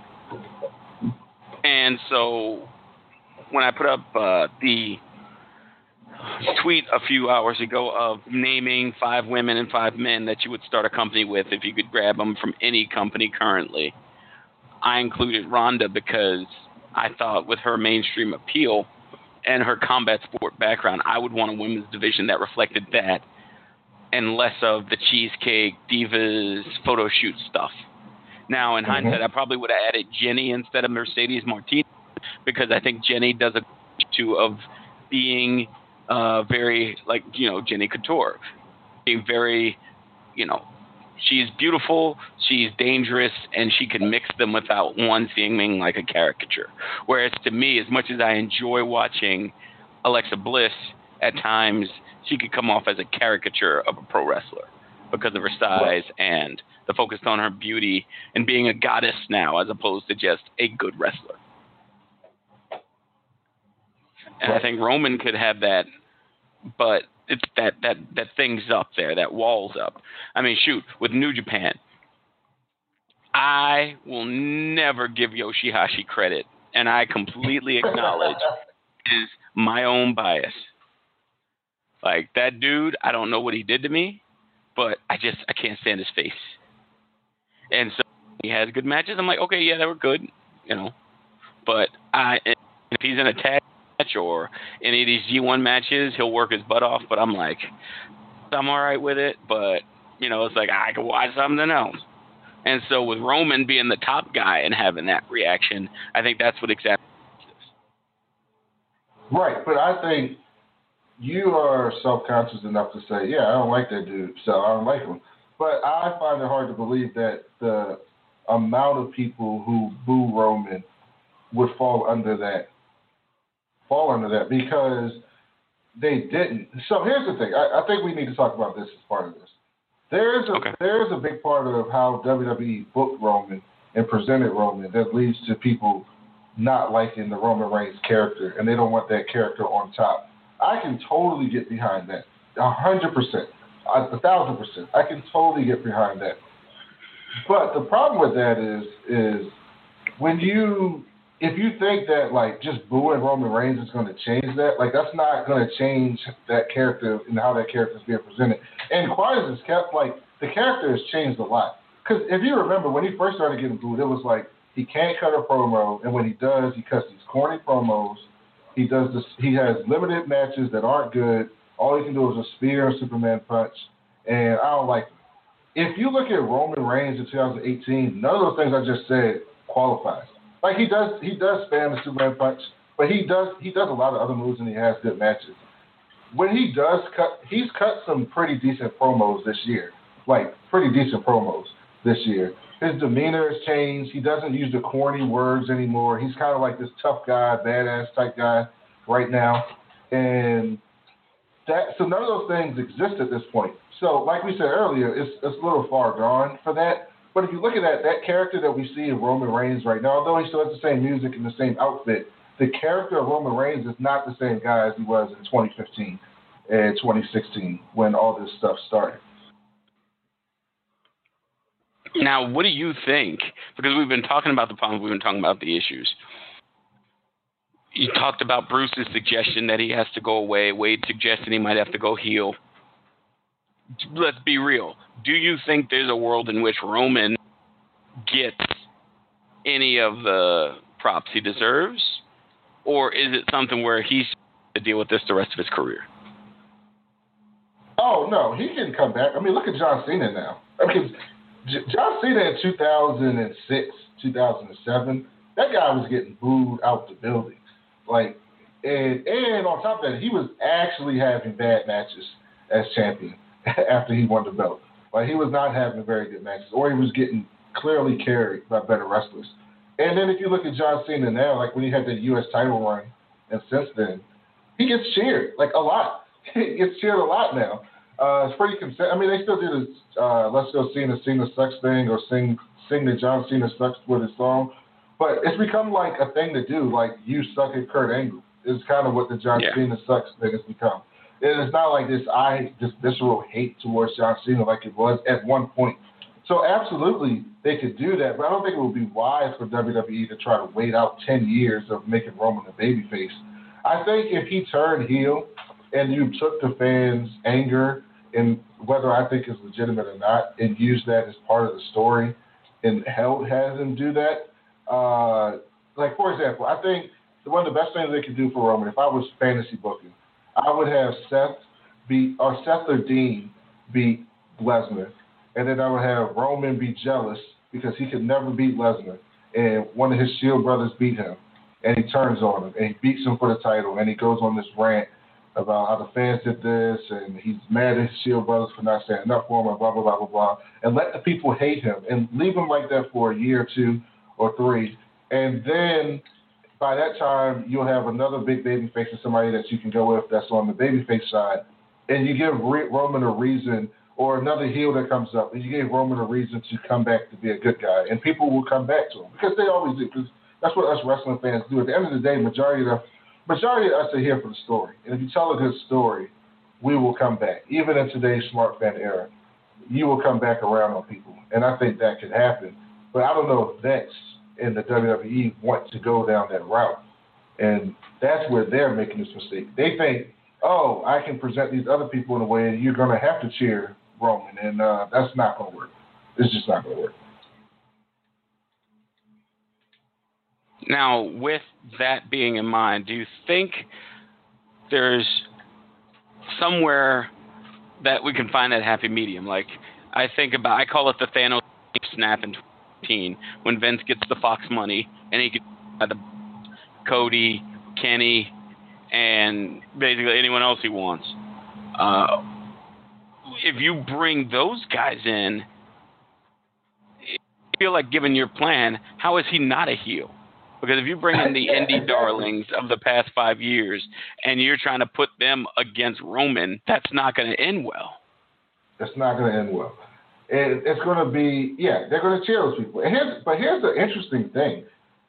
[SPEAKER 2] And so when I put up uh, the tweet a few hours ago of naming five women and five men that you would start a company with if you could grab them from any company currently, I included Ronda because I thought with her mainstream appeal and her combat sport background, I would want a women's division that reflected that and less of the cheesecake, divas, photo shoot stuff. Now, in mm-hmm. hindsight, I probably would have added Jenny instead of Mercedes Martinez because I think Jenny does a two of being uh, very, like, you know, Jenny Couture, being very, you know, she's beautiful, she's dangerous, and she can mix them without one seeming like a caricature. Whereas to me, as much as I enjoy watching Alexa Bliss, at times she could come off as a caricature of a pro wrestler because of her size and the focus on her beauty and being a goddess now as opposed to just a good wrestler. And I think Roman could have that, but it's that, that, that thing's up there, that wall's up. I mean, shoot, with New Japan, I will never give Yoshihashi credit, and I completely acknowledge is my own bias. Like, that dude, I don't know what he did to me, but I just, I can't stand his face. And so he has good matches. I'm like, okay, yeah, they were good, you know. But I, if he's in a tag match or any of these G one matches, he'll work his butt off. But I'm like, I'm all right with it. But, you know, it's like, I could watch something else. And so with Roman being the top guy and having that reaction, I think that's what exactly is.
[SPEAKER 3] Right, but I think you are self-conscious enough to say, yeah, I don't like that dude, so I don't like him. But I find it hard to believe that the amount of people who boo Roman would fall under that, fall under that because they didn't. So here's the thing. I, I think we need to talk about this as part of this. There is a
[SPEAKER 2] okay.
[SPEAKER 3] there is a big part of how W W E booked Roman and presented Roman that leads to people not liking the Roman Reigns character, and they don't want that character on top. I can totally get behind that, a hundred percent, a thousand percent. I can totally get behind that. But the problem with that is, is when you, if you think that like just booing Roman Reigns is going to change that, like that's not going to change that character and how that character is being presented. And quiet as it's kept, like the character has changed a lot. Because if you remember when he first started getting booed, it was like he can't cut a promo, and when he does, he cuts these corny promos. He does this. He has limited matches that aren't good. All he can do is a spear and Superman punch, and I don't like it. If you look at Roman Reigns in two thousand eighteen, none of those things I just said qualifies. Like he does, he does spam the Superman punch, but he does he does a lot of other moves and he has good matches. When he does cut, he's cut some pretty decent promos this year, like pretty decent promos this year. His demeanor has changed. He doesn't use the corny words anymore. He's kind of like this tough guy, badass type guy right now. And that, so none of those things exist at this point. So like we said earlier, it's, it's a little far gone for that. But if you look at that, that character that we see in Roman Reigns right now, although he still has the same music and the same outfit, the character of Roman Reigns is not the same guy as he was in twenty fifteen and twenty sixteen when all this stuff started.
[SPEAKER 2] Now, what do you think? Because we've been talking about the problems, we've been talking about the issues. You talked about Bruce's suggestion that he has to go away. Wade suggested he might have to go heel. Let's be real. Do you think there's a world in which Roman gets any of the props he deserves? Or is it something where he's to deal with this the rest of his career?
[SPEAKER 3] Oh, no, he can come back. I mean, look at John Cena now. I mean, John Cena in two thousand six, two thousand seven, that guy was getting booed out the building. Like, and and on top of that, he was actually having bad matches as champion after he won the belt. Like, he was not having very good matches, or he was getting clearly carried by better wrestlers. And then if you look at John Cena now, like when he had the U S title run, and since then, he gets cheered, like a lot. He gets cheered a lot now. Uh, it's pretty consistent. I mean, they still do this uh, Let's Go Cena, Cena Sucks thing, or sing sing the John Cena Sucks with his song. But it's become like a thing to do, like you suck at Kurt Angle. It's kind of what the John yeah. Cena Sucks thing has become. And it's not like this I this visceral hate towards John Cena like it was at one point. So absolutely, they could do that, but I don't think it would be wise for W W E to try to wait out ten years of making Roman a babyface. I think if he turned heel and you took the fans' anger, and whether I think is legitimate or not, and used that as part of the story, and held has him do that. Uh, like for example, I think one of the best things they could do for Roman, if I was fantasy booking, I would have Seth beat or Seth or Dean beat Lesnar, and then I would have Roman be jealous because he could never beat Lesnar, and one of his Shield brothers beat him, and he turns on him and he beats him for the title, and he goes on this rant about how the fans did this, and he's mad at his Shield brothers for not standing up for him, and blah, blah, blah, blah, blah, and let the people hate him, and leave him like that for a year or two or three, and then by that time, you'll have another big babyface and somebody that you can go with that's on the babyface side, and you give Roman a reason, or another heel that comes up, and you give Roman a reason to come back to be a good guy, and people will come back to him, because they always do, because that's what us wrestling fans do. At the end of the day, majority of the Majority of us are here for the story. And if you tell a good story, we will come back. Even in today's smart fan era, you will come back around on people. And I think that could happen. But I don't know if Vince and the W W E want to go down that route. And that's where they're making this mistake. They think, oh, I can present these other people in a way, and you're going to have to cheer Roman, and uh, that's not going to work. It's just not going to work.
[SPEAKER 2] Now, with that being in mind, do you think there's somewhere that we can find that happy medium? Like, I think about, I call it the Thanos snap in twenty eighteen, when Vince gets the Fox money, and he can buy the Cody, Kenny, and basically anyone else he wants. Uh, if you bring those guys in, I feel like, given your plan, how is he not a heel? Because if you bring in the indie darlings of the past five years and you're trying to put them against Roman, that's not going to end well.
[SPEAKER 3] It's not going to end well. It, it's going to be, yeah, they're going to cheer those people. And here's, but here's the interesting thing.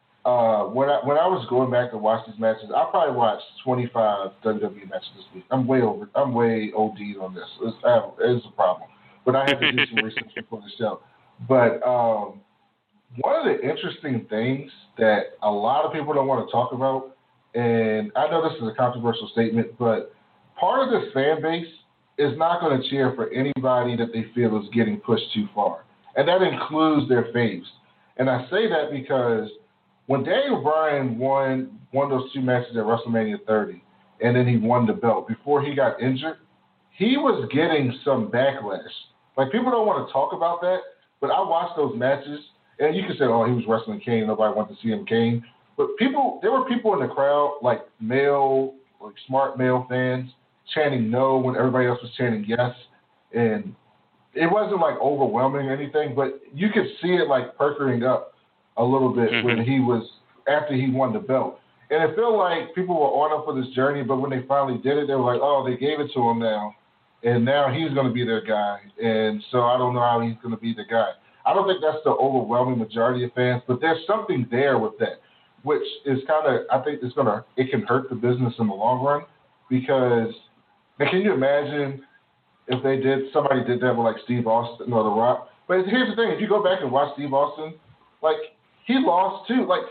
[SPEAKER 3] Uh, when I when I was going back to watch these matches, I probably watched twenty-five W W E matches this week. I'm way over. I'm way O D'd on this. It's, I have, it's a problem. But I had to do some research before the show. But um, one of the interesting things that a lot of people don't want to talk about, and I know this is a controversial statement, but part of this fan base is not going to cheer for anybody that they feel is getting pushed too far, and that includes their faves. And I say that because when Daniel Bryan won won those two matches at WrestleMania thirty, and then he won the belt before he got injured, he was getting some backlash. Like, people don't want to talk about that, but I watched those matches, and you can say, oh, he was wrestling Kane, nobody wanted to see him Kane. But people, there were people in the crowd, like male, like smart male fans, chanting no when everybody else was chanting yes. And it wasn't like overwhelming or anything, but you could see it like perking up a little bit mm-hmm. when he was, after he won the belt. And it felt like people were on him for this journey, but when they finally did it, they were like, oh, they gave it to him now. And now he's going to be their guy. And so I don't know how he's going to be the guy. I don't think that's the overwhelming majority of fans, but there's something there with that, which is kind of, I think it's going to, it can hurt the business in the long run, because, now can you imagine if they did, somebody did that with like Steve Austin or The Rock? But here's the thing, if you go back and watch Steve Austin, like, he lost too. Like,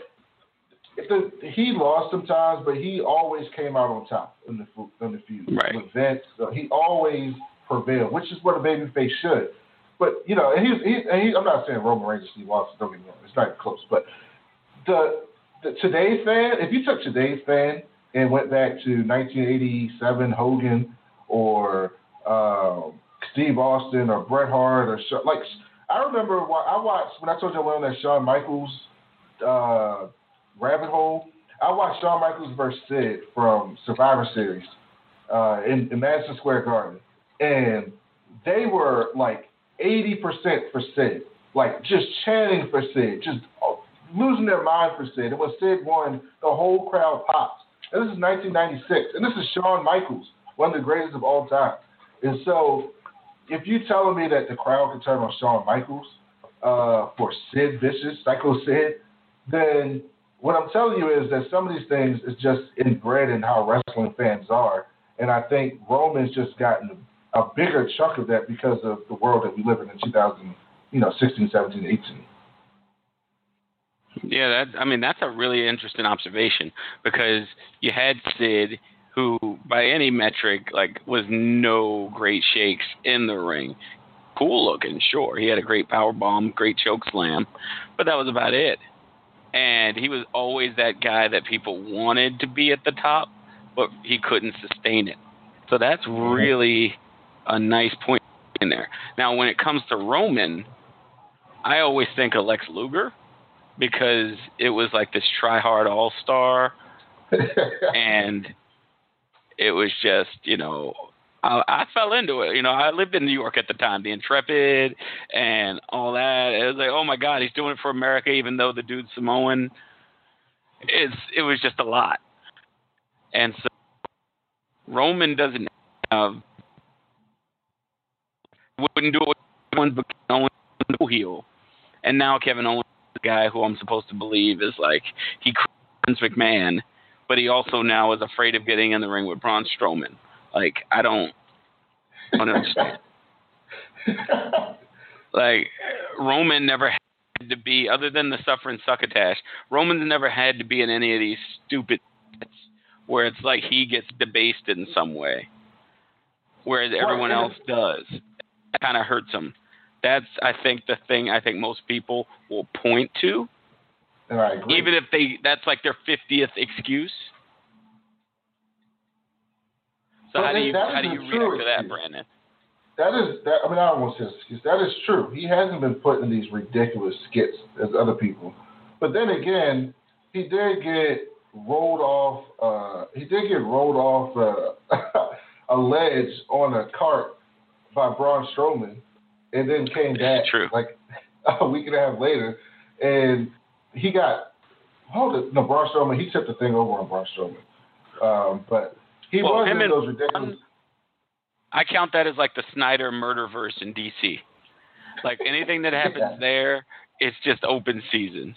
[SPEAKER 3] if the, he lost sometimes, but he always came out on top in the in the feud.
[SPEAKER 2] Right.
[SPEAKER 3] With Vince, so he always prevailed, which is what a babyface should. But you know, and he's, he, and he, I'm not saying Roman Reigns and Steve Austin, don't get me wrong, it's not close. But the, the today's fan, if you took today's fan and went back to nineteen eighty-seven Hogan or um, Steve Austin or Bret Hart or like. I remember I watched, when I told you I went on that Shawn Michaels uh, rabbit hole, I watched Shawn Michaels versus Sid from Survivor Series uh, in, in Madison Square Garden. And they were like eighty percent for Sid, like just chanting for Sid, just losing their mind for Sid. And when Sid won, the whole crowd popped. And this is nineteen ninety-six. And this is Shawn Michaels, one of the greatest of all time. And so, if you're telling me that the crowd can turn on Shawn Michaels uh, for Sid Vicious, Psycho Sid, then what I'm telling you is that some of these things is just inbred in how wrestling fans are. And I think Roman's just gotten a, a bigger chunk of that because of the world that we live in in two thousand, you know, sixteen, seventeen, eighteen.
[SPEAKER 2] Yeah, that, I mean, that's a really interesting observation, because you had Sid, who, by any metric, like, was no great shakes in the ring. Cool looking, sure. He had a great power bomb, great choke slam, but that was about it. And he was always that guy that people wanted to be at the top, but he couldn't sustain it. So that's really a nice point in there. Now, when it comes to Roman, I always think of Lex Luger, because it was like this try-hard all-star, and it was just, you know, I, I fell into it. You know, I lived in New York at the time, the Intrepid and all that. It was like, oh, my God, he's doing it for America, even though the dude's Samoan. It's, it was just a lot. And so Roman doesn't have, wouldn't do it with Kevin Owens, but Kevin Owens is no heel. And now Kevin Owens is the guy who I'm supposed to believe is like, he Vince McMahon, but he also now is afraid of getting in the ring with Braun Strowman. Like, I don't, I don't understand. Like, Roman never had to be, other than the suffering succotash, Roman's never had to be in any of these stupid where it's like he gets debased in some way, whereas everyone else does. It kind of hurts him. That's, I think, the thing I think most people will point to.
[SPEAKER 3] And I agree.
[SPEAKER 2] Even if they, that's like their fiftieth excuse. So
[SPEAKER 3] But
[SPEAKER 2] how do
[SPEAKER 3] that-
[SPEAKER 2] you
[SPEAKER 3] that
[SPEAKER 2] how
[SPEAKER 3] is
[SPEAKER 2] do
[SPEAKER 3] a
[SPEAKER 2] you
[SPEAKER 3] true
[SPEAKER 2] react to that,
[SPEAKER 3] excuse.
[SPEAKER 2] Brandon?
[SPEAKER 3] That is, that, I mean, I don't want to say excuse. That is true. He hasn't been put in these ridiculous skits as other people. But then again, he did get rolled off. Uh, he did get rolled off uh, a ledge on a cart by Braun Strowman, and then came back
[SPEAKER 2] true.
[SPEAKER 3] like a week and a half later, and he got hold it. No, Braun Strowman. He tipped the thing over on Braun Strowman, um, but he
[SPEAKER 2] Well,
[SPEAKER 3] was
[SPEAKER 2] him
[SPEAKER 3] in
[SPEAKER 2] and
[SPEAKER 3] those ridiculous.
[SPEAKER 2] I count that as like the Snyder murderverse in D C. Like anything that happens
[SPEAKER 3] Yeah.
[SPEAKER 2] there, it's just open season.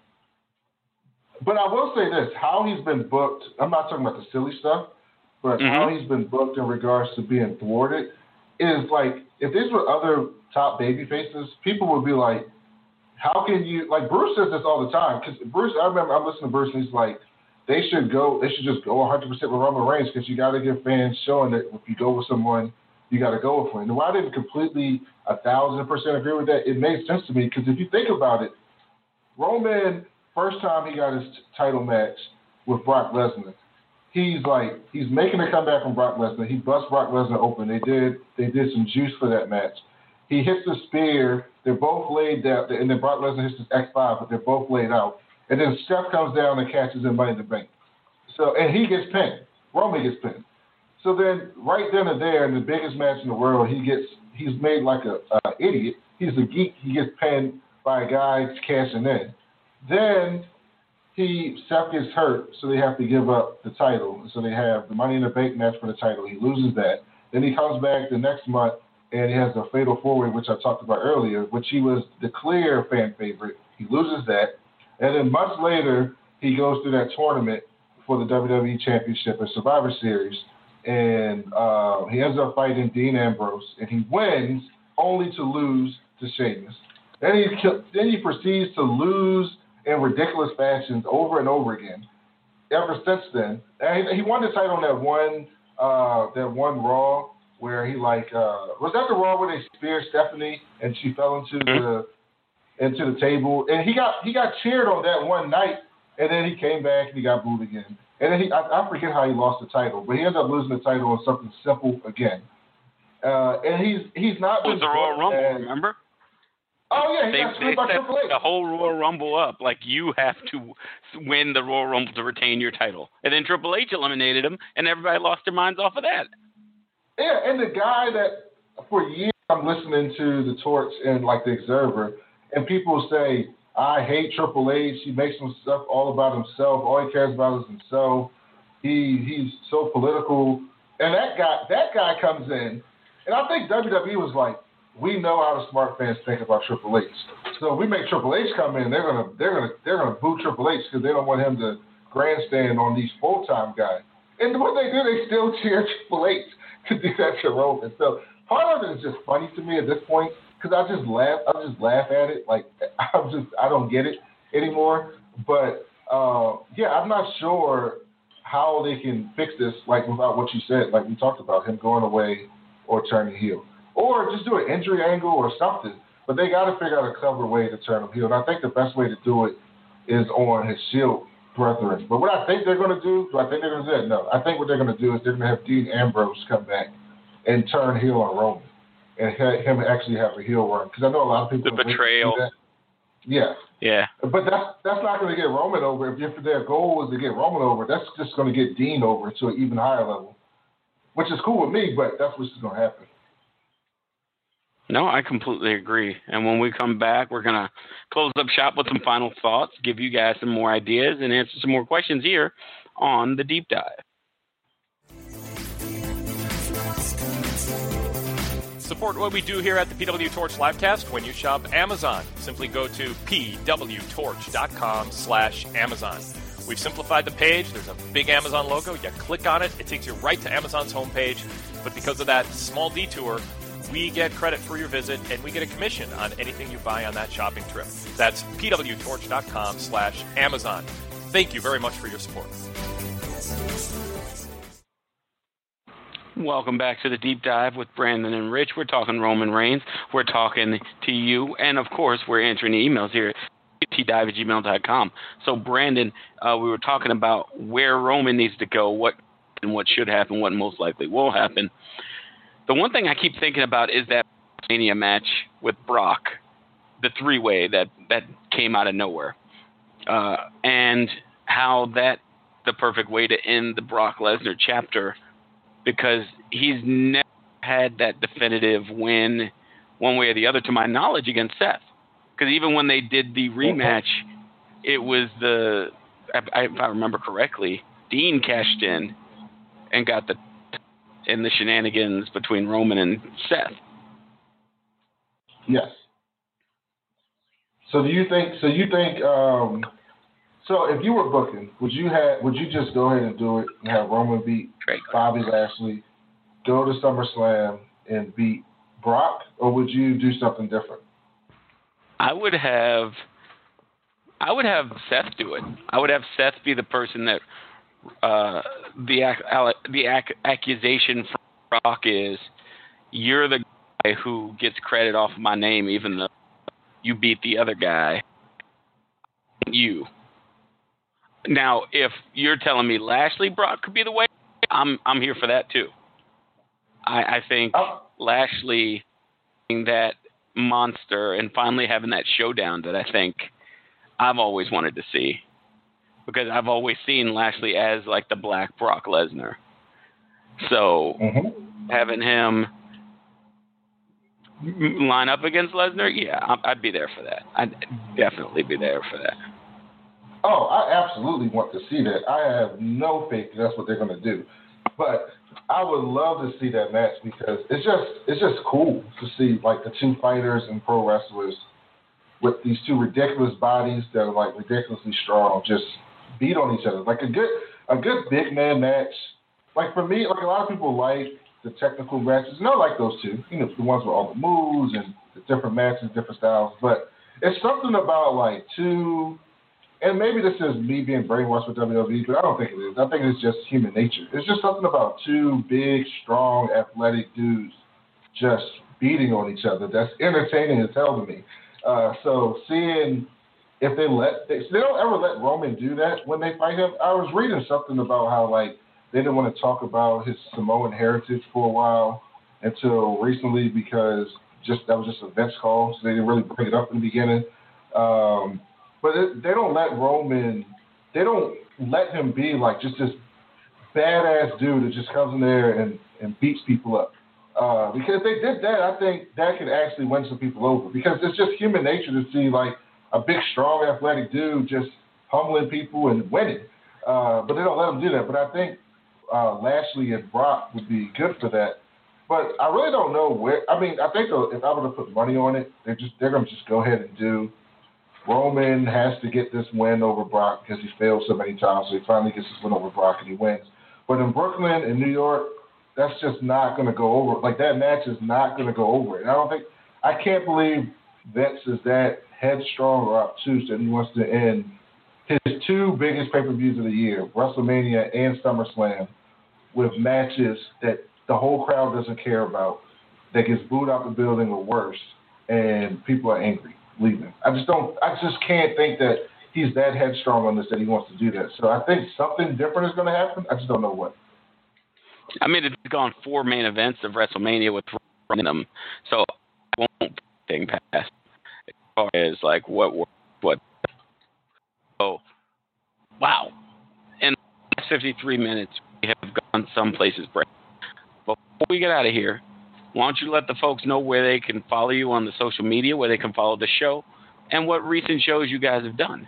[SPEAKER 3] But I will say this: how he's been booked. I'm not talking about the silly stuff, but
[SPEAKER 2] Mhm.
[SPEAKER 3] how he's been booked in regards to being thwarted is like if these were other top baby faces, people would be like, "How can you?" Like Bruce says this all the time because Bruce. I remember I'm listening to Bruce and he's like, "They should go. They should just go one hundred percent with Roman Reigns because you got to give fans showing that if you go with someone, you got to go with him." And why I didn't completely a thousand percent agree with that, it made sense to me because if you think about it, Roman. First time he got his t- title match with Brock Lesnar, he's like he's making a comeback from Brock Lesnar. He busts Brock Lesnar open. They did they did some juice for that match. He hits the spear. They're both laid down, and then Brock Lesnar hits his X five, but they're both laid out. And then Steph comes down and catches him Money in the Bank. So and he gets pinned. Roman gets pinned. So then right then and there, in the biggest match in the world, he gets he's made like a, a idiot. He's a geek. He gets pinned by a guy cashing in. Then he Seth gets hurt, so they have to give up the title. So they have the Money in the Bank match for the title. He loses that. Then he comes back the next month and he has a fatal four-way, which I talked about earlier, which he was the clear fan favorite. He loses that, and then months later he goes through that tournament for the W W E Championship and Survivor Series, and uh, he ends up fighting Dean Ambrose, and he wins only to lose to Sheamus. Then he then he proceeds to lose in ridiculous fashions over and over again. Ever since then, and he, he won the title on that one uh, that one Raw where he like uh, was that the Raw where they speared Stephanie and she fell into the into the table, and he got he got cheered on that one night, and then he came back and he got booed again, and then he I, I forget how he lost the title, but he ended up losing the title on something simple again, uh, and he's he's not
[SPEAKER 2] It was
[SPEAKER 3] been
[SPEAKER 2] the Royal
[SPEAKER 3] booked
[SPEAKER 2] Rumble,
[SPEAKER 3] as-
[SPEAKER 2] remember?
[SPEAKER 3] Oh yeah, he
[SPEAKER 2] They,
[SPEAKER 3] got
[SPEAKER 2] they
[SPEAKER 3] screwed by
[SPEAKER 2] set
[SPEAKER 3] Triple H.
[SPEAKER 2] the whole Royal Rumble up like you have to win the Royal Rumble to retain your title, and then Triple H eliminated him, and everybody lost their minds off of that.
[SPEAKER 3] Yeah, and the guy that for years I'm listening to the Torch and like the Observer, and people say, I hate Triple H. He makes some stuff all about himself. All he cares about is himself. He he's so political. And that guy that guy comes in, and I think W W E was like, we know how the smart fans think about Triple H. So if we make Triple H come in, they're gonna they're gonna they're gonna boo Triple H because they don't want him to grandstand on these full time guys. And what they do, they still cheer Triple H to do that to Roman. So part of it is just funny to me at this point because I just laugh. I just laugh at it. Like I'm just I don't get it anymore. But uh, yeah, I'm not sure how they can fix this. Like without what you said, like we talked about him going away or turning heel, or just do an injury angle or something. But they got to figure out a clever way to turn him heel. And I think the best way to do it is on his Shield brethren. But what I think they're going to do, do I think they're going to do it? No. I think what they're going to do is they're going to have Dean Ambrose come back and turn heel on Roman and have him actually have a heel run. Because I know a lot of people.
[SPEAKER 2] The betrayal.
[SPEAKER 3] That. Yeah.
[SPEAKER 2] Yeah.
[SPEAKER 3] But that's that's not going to get Roman over. If, if their goal is to get Roman over, that's just going to get Dean over to an even higher level, which is cool with me, but that's what's going to happen.
[SPEAKER 2] No, I completely agree. And when we come back, we're going to close up shop with some final thoughts, give you guys some more ideas, and answer some more questions here on The Deep Dive.
[SPEAKER 7] Support what we do here at the P W Torch Livecast when you shop Amazon. Simply go to pwtorch.com slash Amazon. We've simplified the page. There's a big Amazon logo. You click on it. It takes you right to Amazon's homepage. But because of that small detour, we get credit for your visit, and we get a commission on anything you buy on that shopping trip. That's pwtorch.com slash Amazon. Thank you very much for your support.
[SPEAKER 2] Welcome back to the Deep Dive with Brandon and Rich. We're talking Roman Reigns. We're talking to you. And, of course, we're answering emails here at t dive at gmail dot com. So, Brandon, uh, we were talking about where Roman needs to go, what and what should happen, what most likely will happen. The one thing I keep thinking about is that WrestleMania match with Brock, the three-way that, that came out of nowhere, uh, and how that's the perfect way to end the Brock Lesnar chapter, because he's never had that definitive win one way or the other, to my knowledge, against Seth. Because even when they did the rematch, it was the, if I remember correctly, Dean cashed in and got the in the shenanigans between Roman and Seth.
[SPEAKER 3] Yes. So do you think? So you think? Um, so if you were booking, would you have? Would you just go ahead and do it and have Roman beat
[SPEAKER 2] Great.
[SPEAKER 3] Bobby Lashley, go to SummerSlam and beat Brock, or would you do something different?
[SPEAKER 2] I would have. I would have Seth do it. I would have Seth be the person that uh, the the ac- accusation from Brock is, you're the guy who gets credit off of my name, even though you beat the other guy. You. Now, if you're telling me Lashley Brock could be the way, I'm I'm here for that too. I, I think oh. Lashley being that monster and finally having that showdown that I think I've always wanted to see, because I've always seen Lashley as like the Black Brock Lesnar. So mm-hmm. having him line up against Lesnar, yeah, I'd be there for that. I'd definitely be there for that.
[SPEAKER 3] Oh, I absolutely want to see that. I have no faith that that's what they're going to do, but I would love to see that match, because it's just it's just cool to see like the two fighters and pro wrestlers with these two ridiculous bodies that are like ridiculously strong just beat on each other. Like a good a good big man match. Like for me, like a lot of people like the technical matches, and I like those two. You know, the ones with all the moves and the different matches, different styles. But it's something about like two. And maybe this is me being brainwashed with W W E, but I don't think it is. I think it's just human nature. It's just something about two big, strong, athletic dudes just beating on each other that's entertaining as hell to me. Uh, so seeing if they let they, they don't ever let Roman do that when they fight him. I was reading something about how like they didn't want to talk about his Samoan heritage for a while until recently, because just that was just a Vince call, so they didn't really bring it up in the beginning. Um, But it, they don't let Roman, they don't let him be like just this badass dude that just comes in there and, and beats people up. Uh, because if they did that, I think that could actually win some people over. Because it's just human nature to see like a big, strong, athletic dude just humbling people and winning. Uh, but they don't let him do that. But I think uh, Lashley and Brock would be good for that. But I really don't know where. I mean, I think if I were to put money on it, they're just they're going to just go ahead and do. Roman has to get this win over Brock because he failed so many times, so he finally gets this win over Brock and he wins. But in Brooklyn and New York, that's just not going to go over. Like, that match is not going to go over. And I don't think – I can't believe Vince is that headstrong or obtuse that he wants to end his two biggest pay-per-views of the year, WrestleMania and SummerSlam, with matches that the whole crowd doesn't care about, that gets booed out the building or worse, and people are angry leaving. I just don't. I just can't think that he's that headstrong on this that he wants to do that. So I think something different is going to happen. I just don't know what.
[SPEAKER 2] I mean, it's gone four main events of WrestleMania with running them, so I won't think past as far as like what what. Oh, wow! In the last fifty-three minutes, we have gone some places. Brett. Before we get out of here, why don't you let the folks know where they can follow you on the social media, where they can follow the show, and what recent shows you guys have done?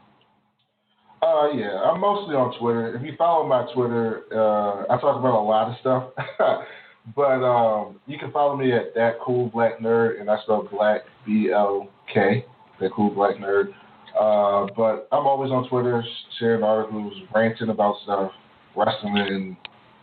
[SPEAKER 3] Uh, yeah, I'm mostly on Twitter. If you follow my Twitter, uh, I talk about a lot of stuff. but um, you can follow me at That Cool Black Nerd, and I spell Black B L K, That Cool Black Nerd. Uh, but I'm always on Twitter, sharing articles, ranting about stuff, wrestling,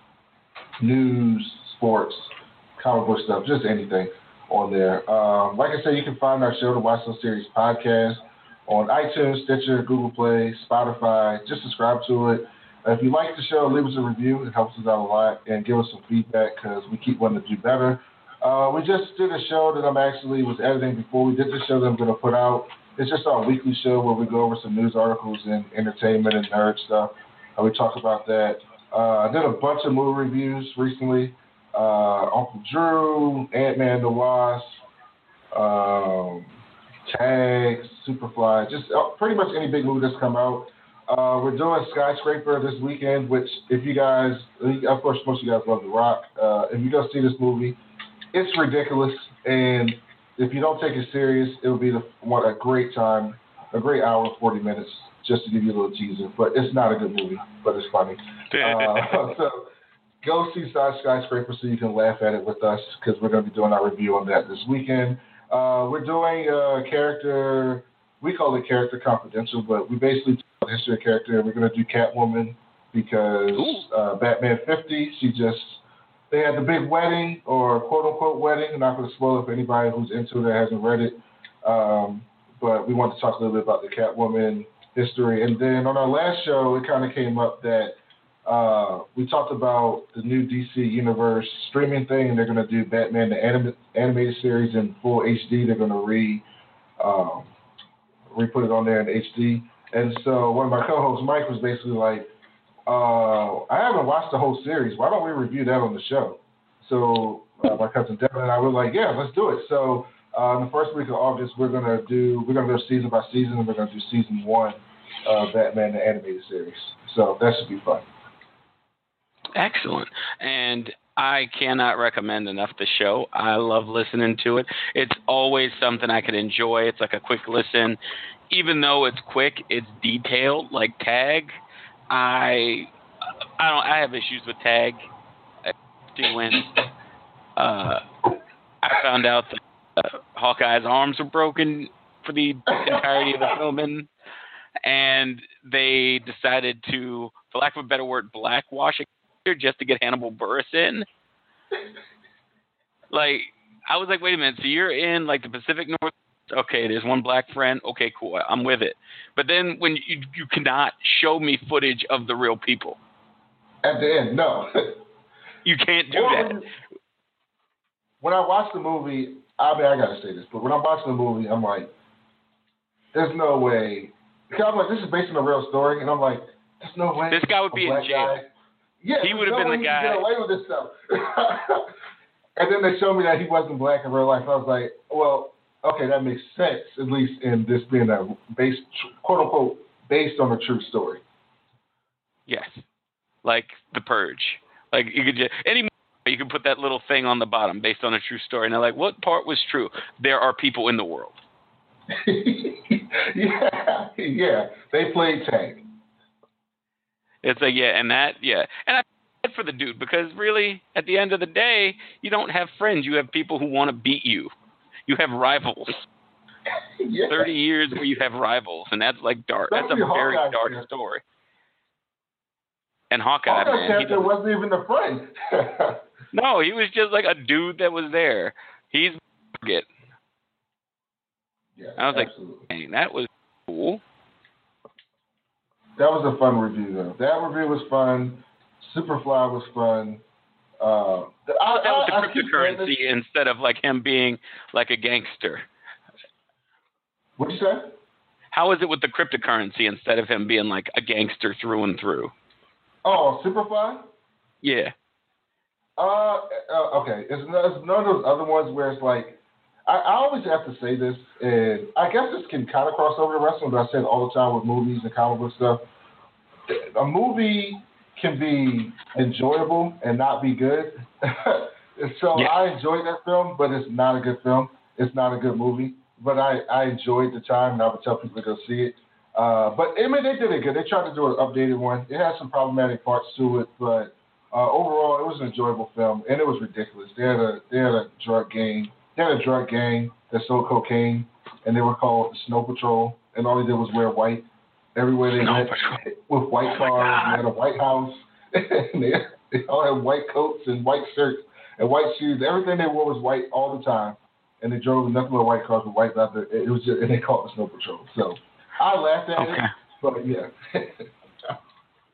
[SPEAKER 3] news, sports, comic book stuff, just anything on there. Um, like I said, you can find our show, the Why So Serious Podcast, on iTunes, Stitcher, Google Play, Spotify. Just subscribe to it. If you like the show, leave us a review. It helps us out a lot. And give us some feedback because we keep wanting to do better. Uh, we just did a show that I'm actually was editing before we did the show that I'm going to put out. It's just our weekly show where we go over some news articles and entertainment and nerd stuff. Uh, we talk about that. Uh, I did a bunch of movie reviews recently. Uh, Uncle Drew, Ant-Man the Wasp, um, Tag, Superfly, just uh, pretty much any big movie that's come out. Uh, we're doing Skyscraper this weekend, which if you guys, of course, most of you guys love The Rock. Uh, if you go see this movie, it's ridiculous, and if you don't take it serious, it'll be the, what a great time, a great hour and forty minutes, just to give you a little teaser. But it's not a good movie, but it's funny. Uh, so go see Skyscraper so you can laugh at it with us because we're going to be doing our review on that this weekend. Uh, we're doing a character, we call it Character Confidential, but we basically tell the history of character. We're going to do Catwoman because uh, Batman fifty, she just, they had the big wedding or quote-unquote wedding. I'm not going to spoil it for anybody who's into it that hasn't read it. Um, but we want to talk a little bit about the Catwoman history. And then on our last show, it kind of came up that Uh, we talked about the new D C Universe streaming thing, and they're going to do Batman the anim- animated series in full H D. They're going to re um, re put it on there in H D. And so one of my co-hosts, Mike, was basically like, uh, "I haven't watched the whole series. Why don't we review that on the show?" So uh, my cousin Devin and I were like, "Yeah, let's do it." So uh, in the first week of August, we're going to do we're going to go season by season, and we're going to do season one of Batman the animated series. So that should be fun.
[SPEAKER 2] Excellent. And I cannot recommend enough the show. I love listening to it. It's always something I can enjoy. It's like a quick listen. Even though it's quick, it's detailed, like Tag. I I don't I have issues with Tag. When uh, I found out that uh, Hawkeye's arms were broken for the entirety of the filming, and they decided to, for lack of a better word, blackwash it just to get Hannibal Buress in. Like, I was like, wait a minute, so you're in, like, the Pacific Northwest? Okay, there's one black friend. Okay, cool, I'm with it. But then when you, you cannot show me footage of the real people.
[SPEAKER 3] At the end, no.
[SPEAKER 2] You can't do
[SPEAKER 3] or
[SPEAKER 2] that.
[SPEAKER 3] When, when I watch the movie, I mean, I got to say this, but when I'm watching the movie, I'm like, there's no way. Because I'm like, this is based on a real story, and I'm like, there's no way.
[SPEAKER 2] This guy would be in jail.
[SPEAKER 3] Guy, Yeah,
[SPEAKER 2] he would have
[SPEAKER 3] no
[SPEAKER 2] been the guy.
[SPEAKER 3] Get away with this stuff. And then they showed me that he wasn't black in real life. I was like, well, okay, that makes sense, at least in this being a based, quote unquote, based on a true story.
[SPEAKER 2] Yes, like The Purge. Like you could just any you could put that little thing on the bottom based on a true story, and they're like, what part was true? There are people in the world.
[SPEAKER 3] yeah, yeah, they played tag.
[SPEAKER 2] It's like, yeah, and that, yeah. And I feel for the dude because really, at the end of the day, you don't have friends. You have people who want to beat you. You have rivals.
[SPEAKER 3] Yeah.
[SPEAKER 2] thirty years where you have rivals, and that's like dark. That's a very
[SPEAKER 3] Hawkeye
[SPEAKER 2] dark
[SPEAKER 3] fan.
[SPEAKER 2] story. And Hawkeye,
[SPEAKER 3] Hawkeye
[SPEAKER 2] man. He
[SPEAKER 3] character wasn't even a friend.
[SPEAKER 2] no, he was just like a dude that was there. He's it.
[SPEAKER 3] Yeah,
[SPEAKER 2] I was
[SPEAKER 3] absolutely.
[SPEAKER 2] like, dang, that was cool.
[SPEAKER 3] That was a fun review, though. That review was fun. Superfly was fun. Uh, I,
[SPEAKER 2] that was
[SPEAKER 3] I,
[SPEAKER 2] the
[SPEAKER 3] I keep
[SPEAKER 2] cryptocurrency
[SPEAKER 3] saying this.
[SPEAKER 2] instead of like him being like a gangster.
[SPEAKER 3] What'd you say?
[SPEAKER 2] How is it with the cryptocurrency instead of him being like a gangster through and through?
[SPEAKER 3] Oh, Superfly?
[SPEAKER 2] Yeah.
[SPEAKER 3] Uh, uh okay. It's, it's none of those other ones where it's like, I, I always have to say this, and I guess this can kind of cross over to wrestling, but I say it all the time with movies and comic book stuff. A movie can be enjoyable and not be good. so
[SPEAKER 2] yeah.
[SPEAKER 3] I enjoyed that film, but it's not a good film. It's not a good movie. But I, I enjoyed the time, and I would tell people to go see it. Uh, but, I mean, they did it good. They tried to do an updated one. It had some problematic parts to it, but uh, overall, it was an enjoyable film, and it was ridiculous. They had a, they had a drug gang. They had a drug gang that sold cocaine, and they were called the Snow Patrol, and all they did was wear white everywhere they
[SPEAKER 2] Snow
[SPEAKER 3] went with white
[SPEAKER 2] oh
[SPEAKER 3] cars. And they had a White House, and they, they all had white coats and white shirts and white shoes. Everything they wore was white all the time, and they drove nothing but white cars with white leather. It was just, and they called it the Snow Patrol. So I laughed at
[SPEAKER 2] okay.
[SPEAKER 3] it, but yeah.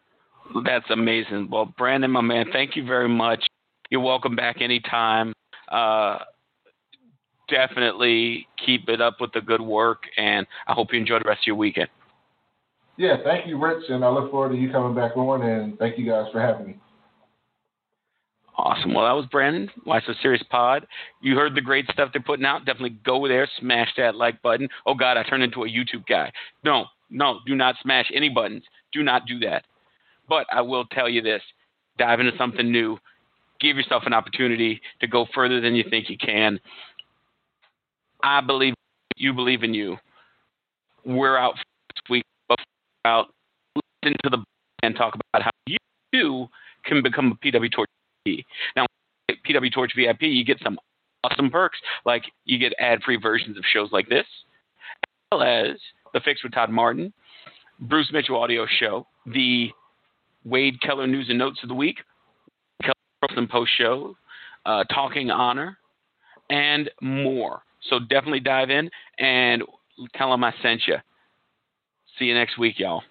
[SPEAKER 2] That's amazing. Well, Brandon, my man, thank you very much. You're welcome back anytime. Uh, definitely keep it up with the good work, and I hope you enjoy the rest of your weekend.
[SPEAKER 3] Yeah, thank you, Rich, and I look forward to you coming back on, and thank you guys for having me.
[SPEAKER 2] Awesome. Well, that was Brandon, Why So Serious Pod. You heard the great stuff they're putting out. Definitely go there, smash that like button. Oh, God, I turned into a YouTube guy. No, no, do not smash any buttons. Do not do that. But I will tell you this. Dive into something new. Give yourself an opportunity to go further than you think you can. I believe you believe in you. We're out this week. Out, listen to the and talk about how you too can become a P W Torch V I P. Now, P W Torch V I P, you get some awesome perks, like you get ad-free versions of shows like this, as well as The Fix with Todd Martin, Bruce Mitchell Audio Show, the Wade Keller News and Notes of the Week, Keller Wrestling Post Show, uh, Talking Honor, and more. So definitely dive in and tell them I sent you. See you next week, y'all.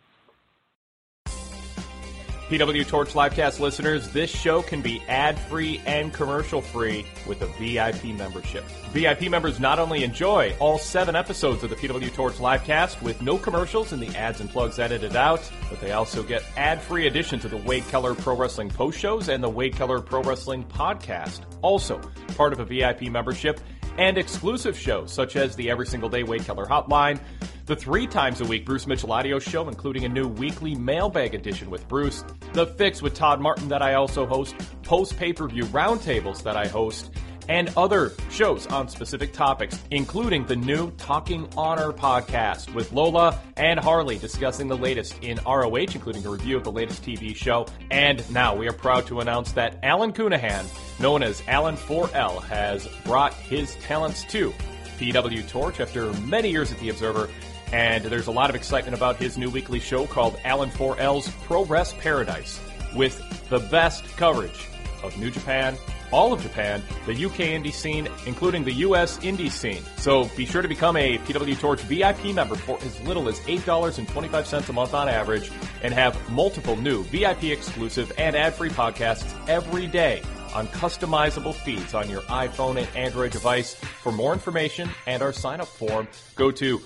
[SPEAKER 7] P W Torch Livecast listeners, this show can be ad-free and commercial-free with a V I P membership. V I P members not only enjoy all seven episodes of the P W Torch Livecast with no commercials and the ads and plugs edited out, but they also get ad-free additions to the Wade Keller Pro Wrestling Post Shows and the Wade Keller Pro Wrestling Podcast. Also, part of a V I P membership, and exclusive shows such as the Every Single Day Wade Keller Hotline, the three times a week Bruce Mitchell Audio Show, including a new weekly mailbag edition with Bruce, The Fix with Todd Martin that I also host, post pay-per-view roundtables that I host, and other shows on specific topics, including the new Talking Honor podcast with Lola and Harley discussing the latest in R O H, including a review of the latest T V show. And now we are proud to announce that Alan Cunahan, known as Alan four L, has brought his talents to P W Torch after many years at The Observer. And there's a lot of excitement about his new weekly show called Alan four L's Pro Wrest Paradise, with the best coverage of New Japan, all of Japan, the U K indie scene, including the U S indie scene. So be sure to become a P W Torch V I P member for as little as eight dollars and twenty-five cents a month on average, and have multiple new V I P exclusive and ad-free podcasts every day on customizable feeds on your iPhone and Android device. For more information and our sign-up form, go to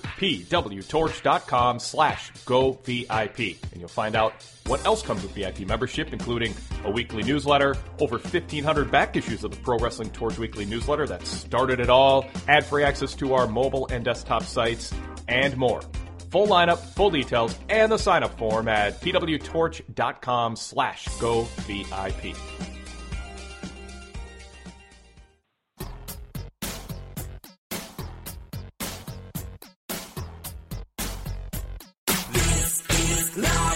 [SPEAKER 7] pwtorch.com slash go VIP, and you'll find out what else comes with V I P membership, including a weekly newsletter, over fifteen hundred back issues of the Pro Wrestling Torch weekly newsletter that started it all, ad-free access to our mobile and desktop sites, and more. Full lineup, full details, and the sign-up form at pwtorch.com slash go VIP.
[SPEAKER 8] Live